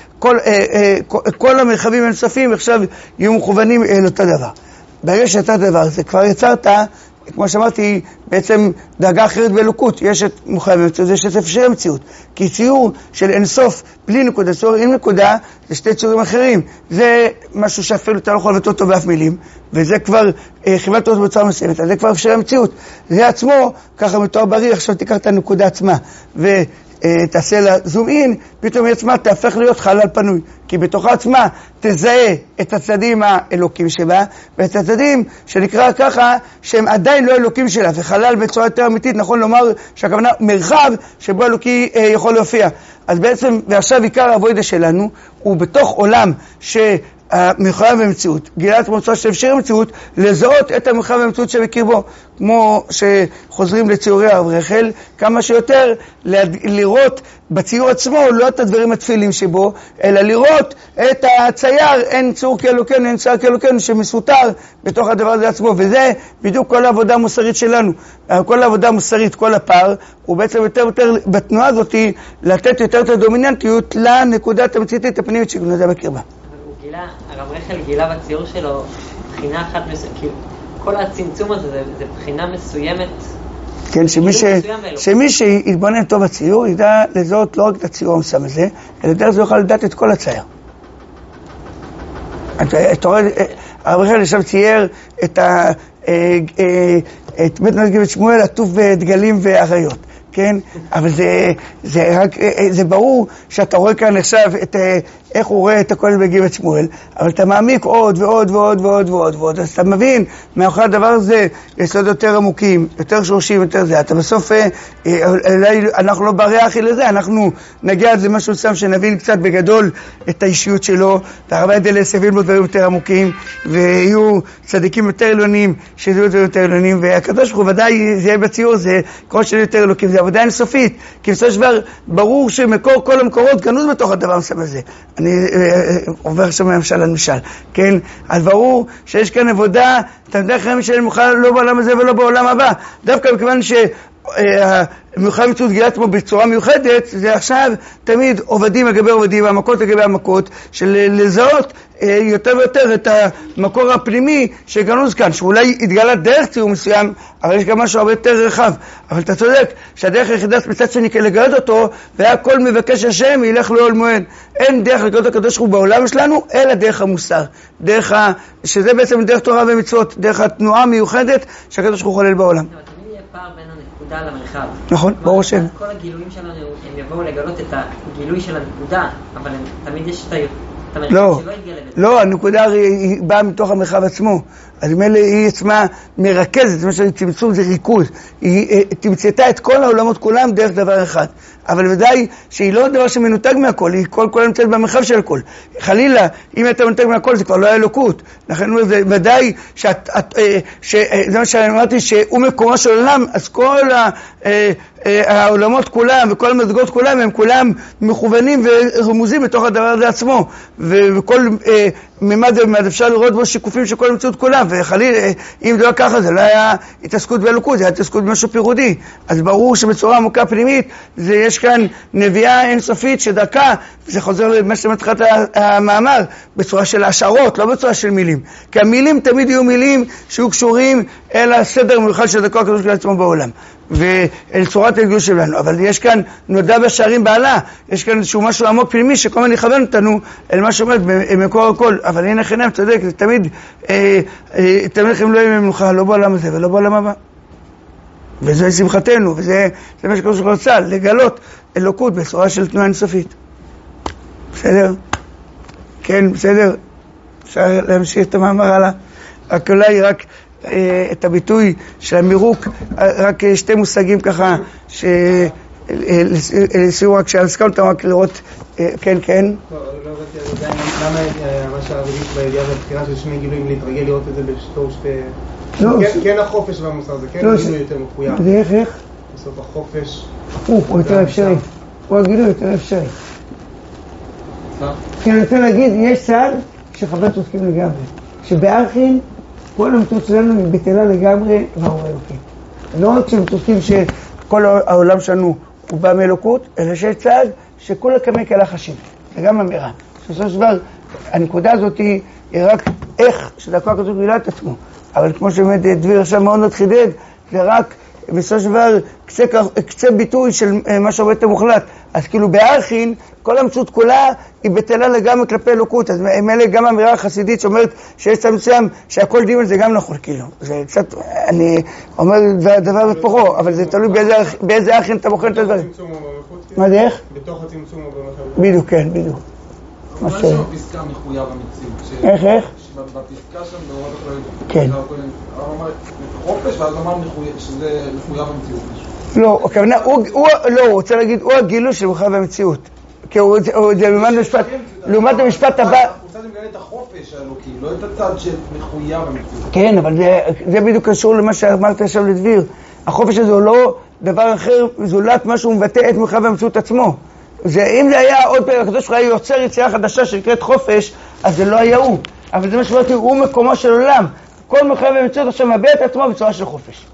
שכל המרחבים האינסופיים עכשיו יהיו מכוונים לאותו דבר. ברגע שיצרת דבר, זה כבר יצרת, כמו שאמרתי, בעצם דאגה אחרת באלוקות. יש את מוכן במציאות, יש את אפשרי המציאות. כי ציור של אינסוף בלי נקודה, ציור עם נקודה, זה שתי ציורים אחרים. זה משהו שאפילו אתה לא יכול לבטא אותו באף מילים, וזה כבר חיבלת אותו בצורה מסוימת, אז זה כבר אפשרי המציאות. זה עצמו, ככה מתואר בריא, עכשיו תיקח את הנקודה עצמה, תעשה לה זום אין, פתאום היא עצמה תהפך להיות חלל פנוי, כי בתוכה עצמה תזהה את הצדדים האלוקים שלה, ואת הצדדים שנקרא ככה שהם עדיין לא אלוקים שלה, וחלל בצורה יותר אמיתית, נכון לומר שהכוונה מרחב שבו אלוקי יכול להופיע. אז בעצם, ועכשיו עיקר העבודה שלנו הוא בתוך עולם המרחב במציאות, גילת מוצא של אפשר המציאות, לזהות את המרחב במציאות שבקרבו, כמו שחוזרים לציורי הרב רחל, כמה שיותר לראות בציור עצמו לא את הדברים התפילים שבו, אלא לראות את הצייר, אין צור כאלוקנו, אין צייר כאלוקנו, שמסותר בתוך הדבר הזה עצמו, וזה בדיוק כל העבודה המוסרית שלנו. כל העבודה המוסרית, כל הפער, הוא בעצם יותר בתנועה הזאת לתת יותר את הדומיננטיות לנקודת המציאותית הפנימית שגנוזה בקרבה. הרב רחל גילה בציור שלו בחינה אחת מסוימת, כל הצמצום הזה זה בחינה מסוימת. כן, שמי שיתבונן טוב בציור ידע לזהות לא רק את הציור המסוים הזה, אלא דרך זה יוכל לדעת את כל הצייר. אתה רואה, הרב רחל עכשיו צייר את בית גבעת שמואל עטוף בדגלים ואריות. כן? אבל זה ברור שאתה רואה כאן עכשיו איך הוא רואה את הכל בגבעת שמואל, אבל אתה מעמיק עוד ועוד ועוד ועוד ועוד ועוד, אז אתה מבין, מאחורי הדבר הזה יסוד יותר עמוקים, יותר שורשים, יותר זה, אתה בסוף, אנחנו לא ברי אחי לזה, אנחנו נגיע עד למשהו סתם שנבין קצת בגדול את האישיות שלו, והרבה ידלס יבין בו דברים יותר עמוקים, ויהיו צדיקים יותר עליונים, שיהיו יותר עליונים, והקדוש ברוך הוא ודאי זה יהיה בציור, זה כל של יותר אלוקים, זה עבודה אינסופית, כי בסופו של דבר ברור שמקור כל המקורות גנוז בתוך הדבר המסוים הזה. אני עובר עכשיו מהמשל למשל, כן? אז ברור שיש כאן עבודה, אתה יודע איך שאני מוכן לא בעולם הזה ולא בעולם הבא, דווקא מכיוון מיוחד מצוות גילה עצמו בצורה מיוחדת, זה עכשיו תמיד עובדים לגבי עובדים, המכות לגבי המכות, של לזהות יותר ויותר את המקור הפנימי שגנוז כאן, שאולי התגלה דרך ציור מסוים, אבל יש גם משהו הרבה יותר רחב. אבל אתה צודק שהדרך היחידה מצד שני לגלות אותו, והכל מבקש השם ילך לעול מועד. אין דרך לגלות הקדוש ברוך הוא בעולם שלנו, אלא דרך המוסר. שזה בעצם דרך תורה ומצוות, דרך התנועה המיוחדת שהקדוש ברוך הוא חולל בעולם. פער בין הנקודה למרחב. נכון, ברור שם. כל הגילויים שלנו הם יבואו לגלות את הגילוי של הנקודה, אבל תמיד יש את המרחב שלא יתגלה. לא, הנקודה היא באה מתוך המרחב עצמו. אז ממילא היא עצמה מרכזת, מה שצמצום זה ריכוז, היא תמצאתה את כל העולמות כולם דרך דבר אחד, אבל ודאי שהיא לא דבר שמנותק מהכל, היא כל נמצאת במרחב של הכל. חלילה, אם אתה מנותק מהכל זה כבר לא היה אלוקות, לכן זה ודאי זה מה שאני אמרתי שהוא מקומו של עולם, אז כל העולמות כולם וכל המדרגות כולם הם כולם מכוונים ורמוזים בתוך הדבר הזה עצמו, וכל ממד אפשר לראות בו שיקופים של כל המציאות כולם, וחלילה אם זה לא ככה זה לא היה התעסקות באלוקות, זה היה התעסקות במשהו פירודי. אז ברור שבצורה עמוקה פנימית יש כאן נביאה אינסופית שדרכה, וזה חוזר למה שמתחילת המאמר, בצורה של השערות, לא בצורה של מילים, כי המילים תמיד יהיו מילים שיהיו קשורים אל הסדר מיוחד של דרכו הקדוש של עצמו בעולם ואל צורת ההתגלות שלנו. אבל יש כאן נודע בשערים בעלה, יש כאן איזשהו משהו עמוק פנימי שכל הזמן יכוון אותנו אל מה שאומרת במקור הכל. אבל הנה חינם צודק, זה תמיד לכם לא יהיה מנוחה, לא בעולם הזה ולא בעולם הבא, וזה שמחתנו, וזה מה שקדוש ברוך הוא רצה, לגלות אלוקות בצורה של תנועה אינסופית. בסדר? כן, בסדר? אפשר להמשיך את המאמר הלאה. רק אולי רק את הביטוי של המירוק, רק שתי מושגים ככה לסיום, רק שהזכרנו אותם, רק לראות, כן. לא הבאתי למה מה שהרגיש בידיעה והבחירה של שני גילויים להתרגל לראות את זה בשתור שתי... כן החופש והמוסר, זה כן גילוי יותר מחויב. זה איך? בסוף החופש... הוא יותר אפשרי. הוא הגילוי יותר אפשרי. כי אני רוצה להגיד, יש צד שחבר צודקים לגמרי. שבארכין כל המציאות שלנו היא בטלה לגמרי והוא אלוקי. לא רק שהם צודקים שכל העולם שלנו הוא בא מאלוקות, אלא שיש צד שכל הקמי כאלה חשים. זה גם אמירה. בסופו של דבר, הנקודה הזאת היא רק איך שדרכו הקדוש גילה את עצמו. אבל כמו שבאמת דביר עכשיו מאוד חידד, זה רק בסופו של דבר קצה ביטוי של מה שעובד המוחלט. אז כאילו בארכין, כל המציאות כולה היא בטלה לגמרי כלפי אלוקות. אז אלה גם האמירה החסידית שאומרת שיש צד מסוים שהכל דיון זה גם נכון, כאילו. זה קצת, אני אומר דבר בפורו, אבל זה תלוי באיזה ארכין אתה בוחן את הדברים. מה זה איך? בתוך הצמצום או במחר. בדיוק, כן, בדיוק. מה שם הפסקה מחויב המציאות? איך? בפסקה שם מאוד אחרי... כן. הוא אמר חופש ואז אמר שזה מחויב המציאות. לא, הכוונה, הוא רוצה להגיד, הוא הגילוי של מחויב המציאות. כי זה לעומת המשפט הבא... הוא רוצה לגלל את החופש האלוקי, לא את הצד של מחויב המציאות. כן, אבל זה בדיוק קשור למה שאמרת עכשיו לדביר. החופש הזה הוא לא דבר אחר, זולת משהו מבטא את מחויב המציאות עצמו. אם זה היה עוד פעם, הקדוש ברוך הוא היה יוצר יצירה חדשה שנקראת חופש, אז זה לא היה הוא. אבל זה מה שאמרתי, הוא מקומו של עולם. כל מחויב המציאות עכשיו מבטא את עצמו בצורה של חופש.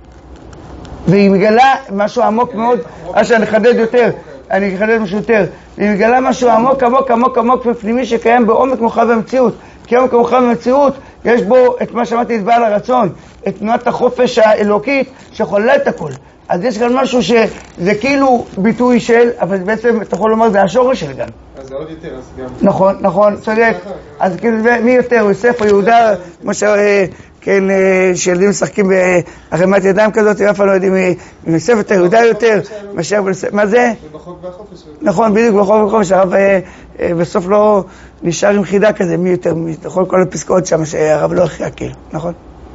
והיא מגלה משהו עמוק מאוד, אז שאני אחדד יותר, אני אחדד משהו יותר. היא מגלה משהו עמוק ופנימי שקיים בעומק מחויב המציאות. כי עומק מחויב המציאות יש בו את מה שאמרתי, את בעל הרצון, את תנועת החופש האלוקית שחוללה את הכל. אז יש כאן משהו שזה כאילו ביטוי של, אבל בעצם אתה יכול לומר זה השורש של גם. אז זה עוד יותר, אז גם... נכון, צודק. אז כאילו מי יותר, יוסף או יהודה, כמו כן, שילדים משחקים בהרמת ידיים כזאת, אף פעם לא יודעים אם יוסף יותר, יהודה יותר, מה זה? בחוק והחופש. נכון, בדיוק בחוק והחופש, הרב בסוף לא נשאר עם חידה כזה, מי יותר, כל הפסקאות שם שהרב לא הכריע כאילו, נכון?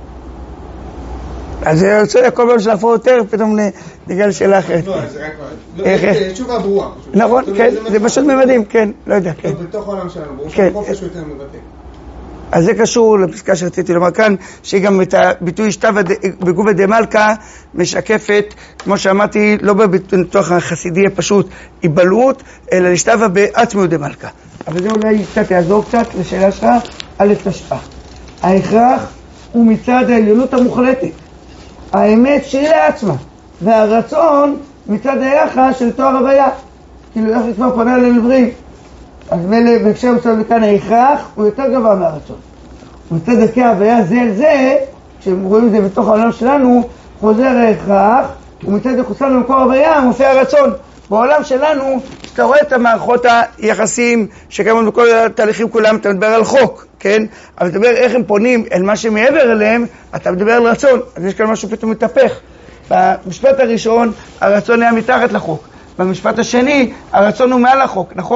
אז זה יוצא כל פעם שלחפור יותר, פתאום נגע לשאלה אחרת. לא, זה רק תשובה ברורה. נכון, כן, זה פשוט ממדים, כן, לא יודע, כן. בתוך העולם שלנו, ברור שהחופש הוא יותר מבטא. אז זה קשור לפסקה שרציתי לומר כאן, שהיא גם את הביטוי שתיו בגובה דמלכה משקפת, כמו שאמרתי, לא בתוך החסידי הפשוט היבלעות, אלא לשתיו בעצמיות דמלכה. אבל זה אולי קצת יעזור קצת לשאלה שלך, א' תשפ"א. ההכרח הוא מצד העליונות המוחלטת. האמת שהיא לעצמה, והרצון מצד היחס של תואר הוויה. כאילו איך כבר פונה לנברים. אז בהקשר מצד מכאן ההכרח הוא יותר גבוה מהרצון. מצד דרכי ההוויה זה על זה, כשרואים את זה בתוך העולם שלנו, חוזר ההכרח, ומצד יחוסן למקור ההוויה מופיע הרצון. בעולם שלנו, כשאתה רואה את המערכות היחסים שקיימות בכל התהליכים כולם, אתה מדבר על חוק, כן? אבל אתה מדבר איך הם פונים אל מה שמעבר אליהם, אתה מדבר על רצון. אז יש כאן משהו פתאום מתהפך. במשפט הראשון, הרצון היה מתחת לחוק. במשפט השני, הרצון הוא מעל החוק, נכון?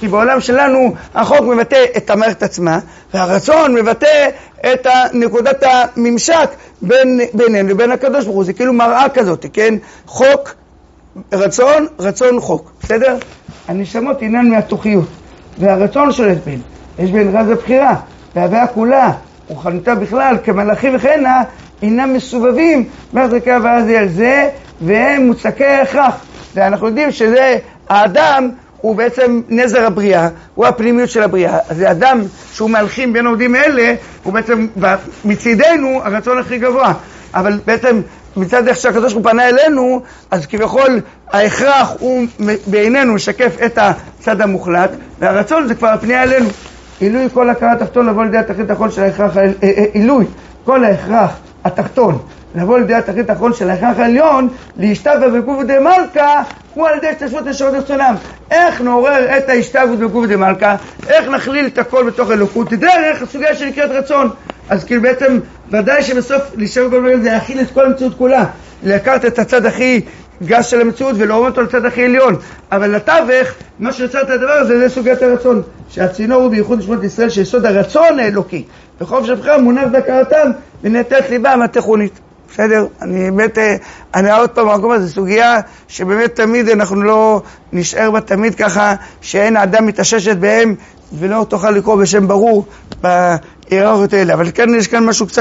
כי בעולם שלנו החוק מבטא את המערכת עצמה, והרצון מבטא את נקודת הממשק בינינו לבין הקדוש ברוך הוא. זה כאילו מראה כזאת, כן? חוק, רצון, רצון, חוק. בסדר? הנשמות אינן מהתוכיות, והרצון שולט בין. יש בין רז הבחירה, וההוויה כולה, רוחניותה בכלל, כמלאכים וכהנה, אינם מסובבים בהחזקה והזה על זה, והם מוצקי ההכרח. ואנחנו יודעים שזה האדם, הוא בעצם נזר הבריאה, הוא הפנימיות של הבריאה. אז זה אדם שהוא מהלכים בין העובדים האלה, הוא בעצם מצידנו הרצון הכי גבוה. אבל בעצם מצד איך שהקדוש הוא פנה אלינו, אז כביכול ההכרח הוא בעינינו משקף את הצד המוחלט, והרצון זה כבר הפנייה אלינו. עילוי כל הכרה תחתון לבוא לידי התכלית האחרון של ההכרח, עילוי כל ההכרח התחתון לבוא לידי התכלית האחרון של ההכרח העליון, להשתבע בגוף דמלכה, הוא על ידי השתשבות נשמות רצונם. איך נעורר את ההשתבעות בגוף דמלכה? איך נכליל את הכל בתוך אלוקות? דרך הסוגיה שנקראת רצון. אז כאילו בעצם ודאי שבסוף להישאר כל מיני זה להכיל את כל המציאות כולה, לקחת את הצד הכי גס של המציאות ולהוריד אותו לצד הכי עליון. אבל לתווך, מה שיוצר את הדבר הזה זה סוגיית הרצון, שהצינור הוא בייחוד נשמות ישראל שיסוד הרצון האלוקי וחופש הבחירה מונח בהכרתם ונטלת ליבם התיכונית. בסדר? אני עוד פעם במקום הזה, סוגיה שבאמת תמיד אנחנו לא נשאר בה תמיד ככה שאין האדם מתעששת בהם ולא תוכל לקרוא בשם ברור בהיררכות האלה. אבל כאן יש כאן משהו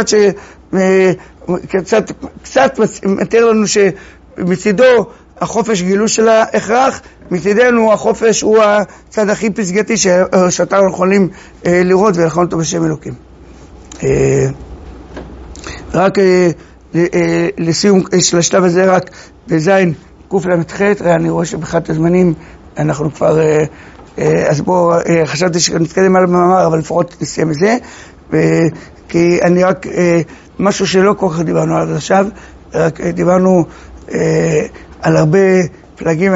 קצת מתאר לנו שמצידו החופש גילו של ההכרח, מצידנו החופש הוא הצד הכי פסגתי שאנחנו יכולים לראות ולכון אותו בשם אלוקים. רק לסיום של השלב הזה, רק בזין קוף למתחת, אני רואה שבחת הזמנים אנחנו כבר, אז בואו, חשבתי שנתקדם על המאמר, אבל לפחות נסיים את זה, כי אני רק, משהו שלא כל כך דיברנו עליו עכשיו, רק דיברנו על הרבה פלגים,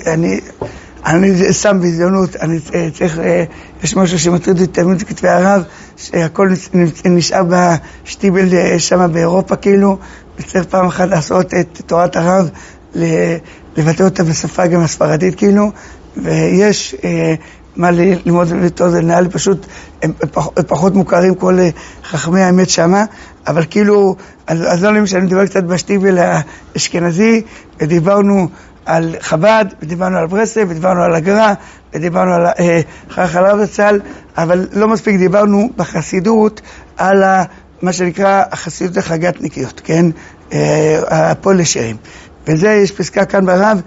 אני שם בהזדמנות, אני צריך, יש משהו שמטריד אותי תמיד כתבי הרב, שהכל נשאר בשטיבל שם באירופה כאילו, וצריך פעם אחת לעשות את תורת הרב, לבטא אותה בשפה גם הספרדית כאילו, ויש מה ללמוד לתור זה נעל, פשוט הם פחות מוכרים כל חכמי האמת שמה, אבל כאילו, אז לא נעים שאני מדבר קצת בשטיבל האשכנזי, ודיברנו על חב"ד, ודיברנו על ברסלב, ודיברנו על הגר"א, ודיברנו על חלב הצל, אבל לא מספיק דיברנו בחסידות על מה שנקרא החסידות החגתניקיות, כן? הפולשרים. וזה יש פסקה כאן ברב,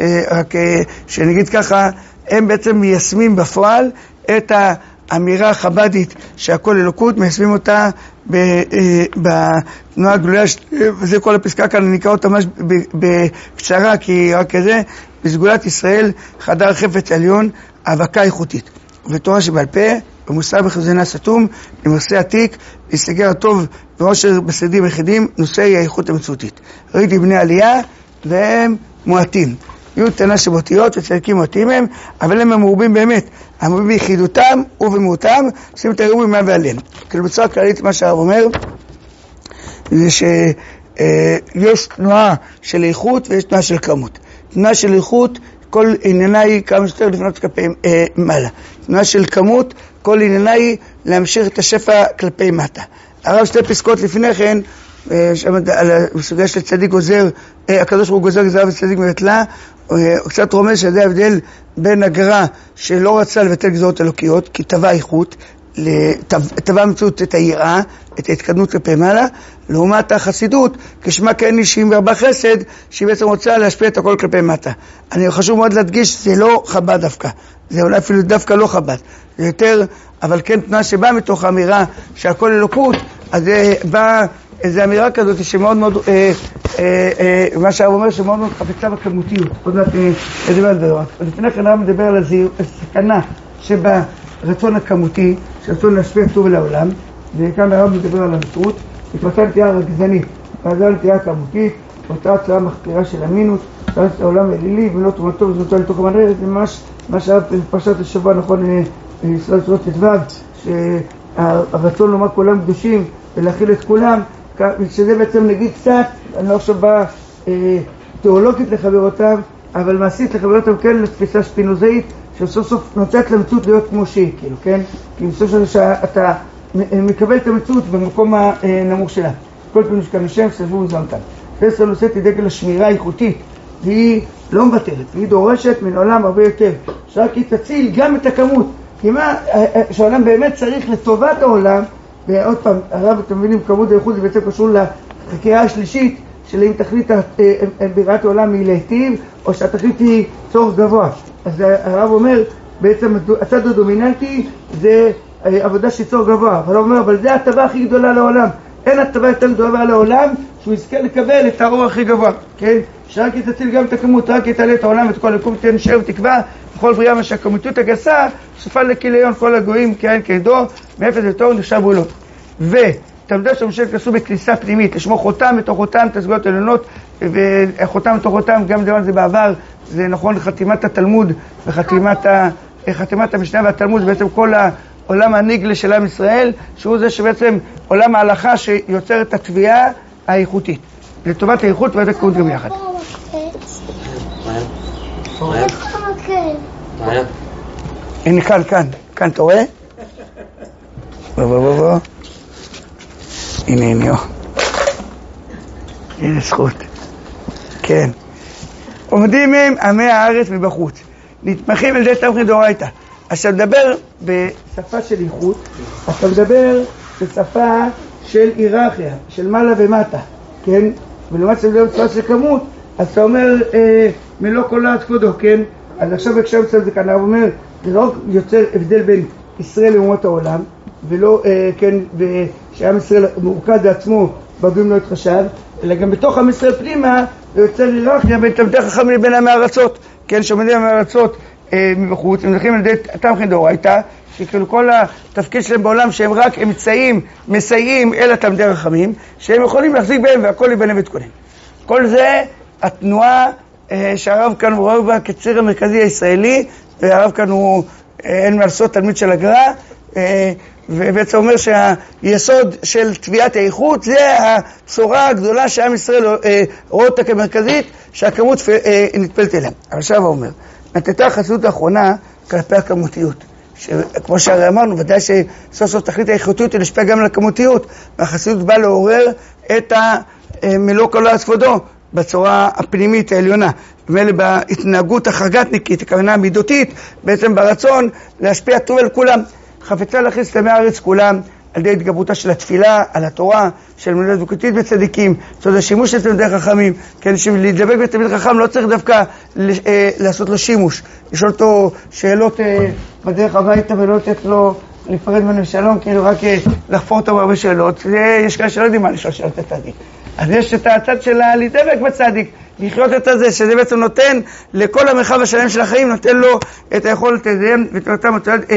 שנגיד ככה, הם בעצם מיישמים בפועל את האמירה החב"דית שהכל אלוקות, מיישמים אותה בתנועה גלויה, וזה כל הפסקה כאן, אני אקרא אותה ממש בקצרה, כי רק כזה, בסגולת ישראל חדר חפץ עליון, האבקה איכותית. ובתורה שבעל פה, במוסר בחזונה סתום, למרסי עתיק, להסתגר הטוב ועושר בסדים יחידים, נושאי האיכות המציאותית. ראיתי בני עלייה, והם מועטים. יהיו תנה שבותיות וצדקים מועטים הם, אבל הם מרובים באמת. הם מרובים ביחידותם ובמהותם, עושים את הריבוי מה ועליהם. כאילו בצורה כללית מה שהרב אומר, זה שיש תנועה של איכות ויש תנועה של כמות. תנועה של איכות, כל עניינה היא כמה שיותר לפנות כלפי מעלה. תנועה של כמות, כל עניינה היא להמשיך את השפע כלפי מטה. הרב שתי פסקות לפני כן, על הסוגיה של צדיק גוזר, הקדוש ברוך הוא גוזר גזרה וצדיק מבטלה, הוא קצת רומז שזה ההבדל בין הגר"א שלא רצה לבטל גזרות אלוקיות, כי טבע איכות, טבע מציאות את היראה, את ההתקדמות כלפי מעלה, לעומת החסידות, כשמה כן היא 74 חסד, שהיא בעצם רוצה להשפיע את הכל כלפי מטה. אני חשוב מאוד להדגיש, זה לא חב"ד דווקא, זה אולי אפילו דווקא לא חב"ד, זה יותר, אבל כן תנועה שבאה מתוך האמירה שהכל אלוקות, אז זה בא איזו אמירה כזאת שמאוד מאוד, מה שהרב אומר שמאוד מאוד חפצה בכמותיות. עוד מעט נדבר על זה. לפני כן הרב מדבר על הסכנה שברצון הכמותי, שרצון להשפיע טוב לעולם, וכאן הרב מדבר על הנטרות, התפצה נטייה רגזנית, ועזרה נטייה כמותית, אותה הצעה מחפירה של המינוס, תרס לעולם אלילי, ולא תרומתו וזרותו לתוך המנהרת, זה ממש מה שהרב פרשת השבוע נכון ישראל צורות תדבב, שהרצון לומר כולם קדושים ולהכיל את כולם, שזה בעצם נגיד קצת, אני לא חושב בא תיאולוגית לחבר אותם, אבל מעשית לחבר אותם כן לתפיסה שפינוזאית, שסוף סוף נוצאת למציאות להיות כמו שהיא, כאילו, כן? כי בסוף של שאתה מקבל את המציאות במקום הנמוך שלה. כל פעם נשכם משם, סבבו וזמתם. פסל נושאת היא דגל השמירה האיכותית, והיא לא מוותרת, והיא דורשת מן העולם הרבה יותר, שרק היא תציל גם את הכמות. כי מה שהעולם באמת צריך לטובת העולם, ועוד פעם, הרב, אתם מבינים, כמות האיכות זה בעצם קשור לחקירה השלישית, של אם תכלית בריאת העולם היא להיטיב, או שהתכלית היא צורך גבוה. אז הרב אומר, בעצם הצד הדומיננטי זה עבודה של צורך גבוה. אבל הוא אומר, אבל זה ההטבה הכי גדולה לעולם. אין הטבה יותר גדולה לעולם, שהוא יזכה לקבל את האור הכי גבוה. כן? שרק יתציל גם את הכמות, רק יתעלה את העולם ואת כל היקום, תן נשאר ותקווה, בכל בריאה מה שהכמותיות הגסה, סופה לכיליון כל הגויים, כאין כעדו, מאפס לתור נחשבו לו. ותלמידיו של משה נכנסו בכניסה פנימית, לשמור חותם מתוך חותם, תסגולות עליונות, וחותם מתוך חותם, גם דיברנו על זה בעבר, זה נכון חתימת התלמוד וחתימת המשנה והתלמוד, בעצם כל העולם הניגלה של עם ישראל, שהוא זה שבעצם עולם ההלכה שיוצר את התביעה האיכותית. לטובת האיכות ואת הכמות גם יחד. הנה כאן, אתה רואה? בוא. הנה, הנה זכות. כן. עומדים הם עמי הארץ מבחוץ. נתמכים על ידי תמכין דאורייתא. עכשיו מדבר בשפה של איכות, אתה מדבר בשפה של היררכיה, של מעלה ומטה, כן? ולעומת שזה בשפה של כמות, אז אתה אומר מלוא כל הארץ כבודו, כן? אז עכשיו בקשר מצב זה כאן, הוא אומר, זה לא יוצר הבדל בין ישראל לאומות העולם, ולא, כן, שעם ישראל מורכז לעצמו, בגויים לא התחשב, אלא גם בתוך עם ישראל פנימה, זה יוצר היררכיה בין תלמידי חכמים לבין עמי הארצות, כן, שעומדים עמי הארצות מבחוץ, הם זכים על ידי תמכין דאורייתא, שכאילו כל התפקיד שלהם בעולם שהם רק מסייעים אל התלמידי חכמים, שהם יכולים להחזיק בהם והכל ייבנה ויתכונן. כל זה התנועה שהרב כאן הוא רואה בה כציר המרכזי הישראלי, והרב כאן הוא אין מעשות תלמיד של הגר"א, ובעצם אומר שהיסוד של תביעת האיכות זה הצורה הגדולה שעם ישראל רואה אותה כמרכזית, שהכמות נטפלת אליהם. עכשיו הוא אומר, נתתה החסידות האחרונה כלפי הכמותיות. כמו שהרי אמרנו, ודאי שסוף סוף תכלית האיכותיות היא להשפיע גם על הכמותיות, והחסידות באה לעורר את מלוא כל הארץ כבודו בצורה הפנימית העליונה. ומאלה בהתנהגות החגתניקית, הכוונה המידותית, בעצם ברצון להשפיע טוב על כולם. חפצה להכניס את עמי הארץ כולם על ידי התגברותה של התפילה, על התורה, של מלמד דבקותית וצדיקים, זאת אומרת, השימוש של תלמידי חכמים, כן, להידבק בתלמיד חכם לא צריך דווקא לעשות לו שימוש, לשאול אותו שאלות בדרך הביתה ולא לתת לו להיפרד ממנו שלום, כאילו רק לחפור אותו בהרבה שאלות. יש כאלה שלא יודעים מה לשאול שאלות את הצדיק. אז יש את הצד של להידבק בצדיק, לחיות את הזה, שזה בעצם נותן לכל המרחב השלם של החיים, נותן לו את היכולת לזיין ותנותם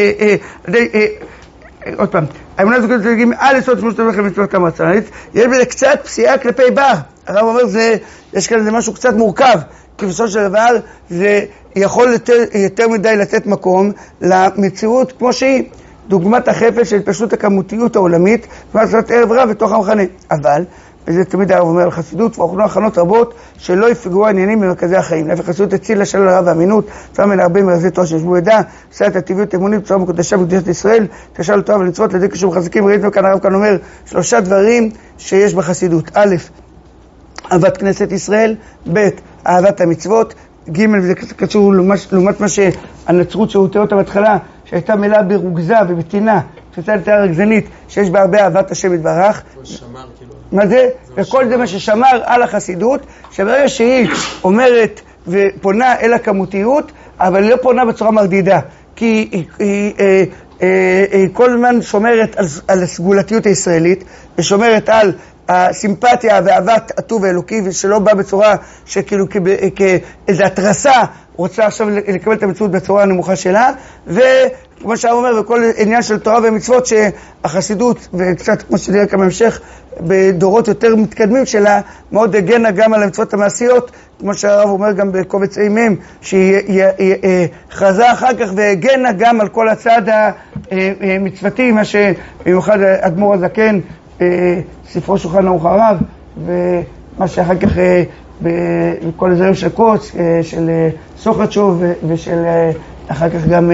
עוד פעם, האמונה זוגות צדיקים על יסוד שמות תלמידי חכמים ותנותם רציונלית, יש בזה קצת פסיעה כלפי בר. הרב אומר, יש כאן משהו קצת מורכב, כי בסופו של דבר זה יכול יותר מדי לתת מקום למציאות כמו שהיא, דוגמת החפץ של פשוט הכמותיות העולמית, ועשת ערב רב בתוך המחנה. אבל וזה תמיד הרב אומר על חסידות, והוכנו הכנות רבות שלא יפגעו העניינים במרכזי החיים. להפך, חסידות הצילה של הרב והאמינות, צרה מן הרבה מרזי תורה שישבו ידע, עשה את הטבעיות אמונית בצורה מקודשה בקדושת ישראל, תשאל לתורה ולצוות לידי קשור חזקים. ראיתם כאן הרב כאן אומר 3 דברים שיש בחסידות. א', אהבת כנסת ישראל, ב', אהבת המצוות, ג', וזה קשור לעומת מה שהנצרות שהותה אותה בהתחלה, שהייתה מלאה ברוגזה ובתינה, תפיסה לתאר רגזנית, שיש בה הרבה אהבת השם יתברך. מה זה? וכל זה מה ששמר על החסידות, שברגע שהיא אומרת ופונה אל הכמותיות, אבל לא פונה בצורה מרדידה, כי היא כל הזמן שומרת על הסגולתיות הישראלית, ושומרת על הסימפתיה ואהבת הטוב האלוקי, ושלא בא בצורה שכאילו כאיזו התרסה, רוצה עכשיו לקבל את המציאות בצורה הנמוכה שלה, וכמו שהרב אומר, וכל עניין של תורה ומצוות שהחסידות, וקצת כמו שתראה כמה המשך, בדורות יותר מתקדמים שלה, מאוד הגנה גם על המצוות המעשיות, כמו שהרב אומר גם בקובץ אימם, שהיא חזה אחר כך והגנה גם על כל הצד המצוותי, מה שבמיוחד אדמו"ר הזקן, ספרו שולחן ערוך הרב, ומה שאחר כך בכל הזרם של קוץ, של סוחרצ'וב ושל אחר כך גם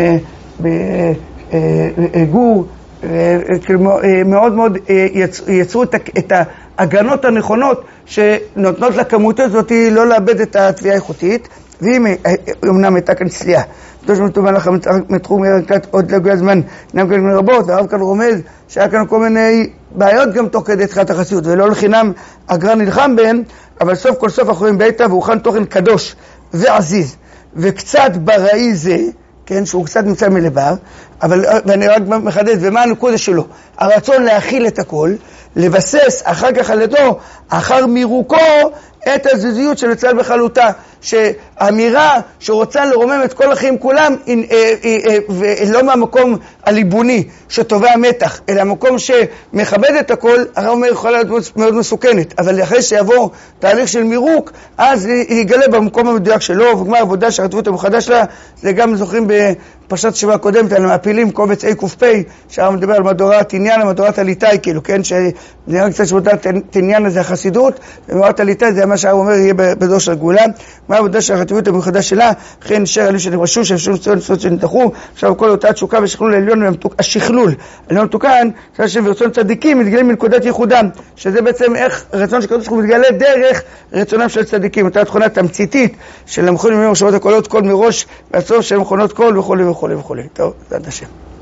גור, מאוד מאוד יצרו את ההגנות הנכונות שנותנות לכמות הזאת לא לאבד את התביעה האיכותית, והיא אמנם הייתה כאן צליעה. תושם תאמר לכם מתחום ירקת עוד לגבי הזמן, אינם כאן רבות, והרב כאן רומז שהיה כאן כל מיני בעיות גם תוך כדי תחילת החסידות, ולא לחינם הגר"א נלחם בהם, אבל סוף כל סוף אנחנו רואים ביתה והוכן תוכן קדוש ועזיז, וקצת בראי זה, כן, שהוא קצת נמצא מלבב, אבל, ואני רק מחדד, ומה הנקודה שלו? הרצון להכיל את הכל, לבסס אחר כך על ידו, אחר מירוקו, את הזיזיות של הצל בחלותה, שהאמירה שרוצה לרומם את כל החיים כולם, ולא מהמקום הליבוני שטובע מתח, אלא המקום שמכבד את הכל, הרב אומר יכולה להיות מאוד מסוכנת, אבל אחרי שיבוא תהליך של מירוק, אז יגלה במקום המדויק שלו, וכמה עבודה שהרטבות המחדש שלה, זה גם זוכרים בפרשת שבוע הקודמת, על המעפילים, קובץ ק"פ, שהרב מדבר על מדורת עניין, מדורת הליטאי, כאילו, כן, שנראה קצת שמודעת את עניין הזה החסידות, ומדורת הליטאי זה מה שהרב אומר יהיה בדור של גאולה, מה העבודה של הרטבות המחדש שלה, לכן שר עליו שנברשו, שפשו נצוות שנתחו, עכשיו כל אותה תשוקה ושכלול העליון, השכלול, העליון מתוקן, שרצון צדיקים מתגלים מנקודת ייחודם, שזה בעצם איך רצון של קדוש ברוך הוא מתגלה דרך רצונם של צדיקים, אותה תכונה תמציתית של המכונים ממחשבות הקולות, קול מראש, והסוף של מכונות קול וכו' וכו' וכו'. טוב, זה עד השם.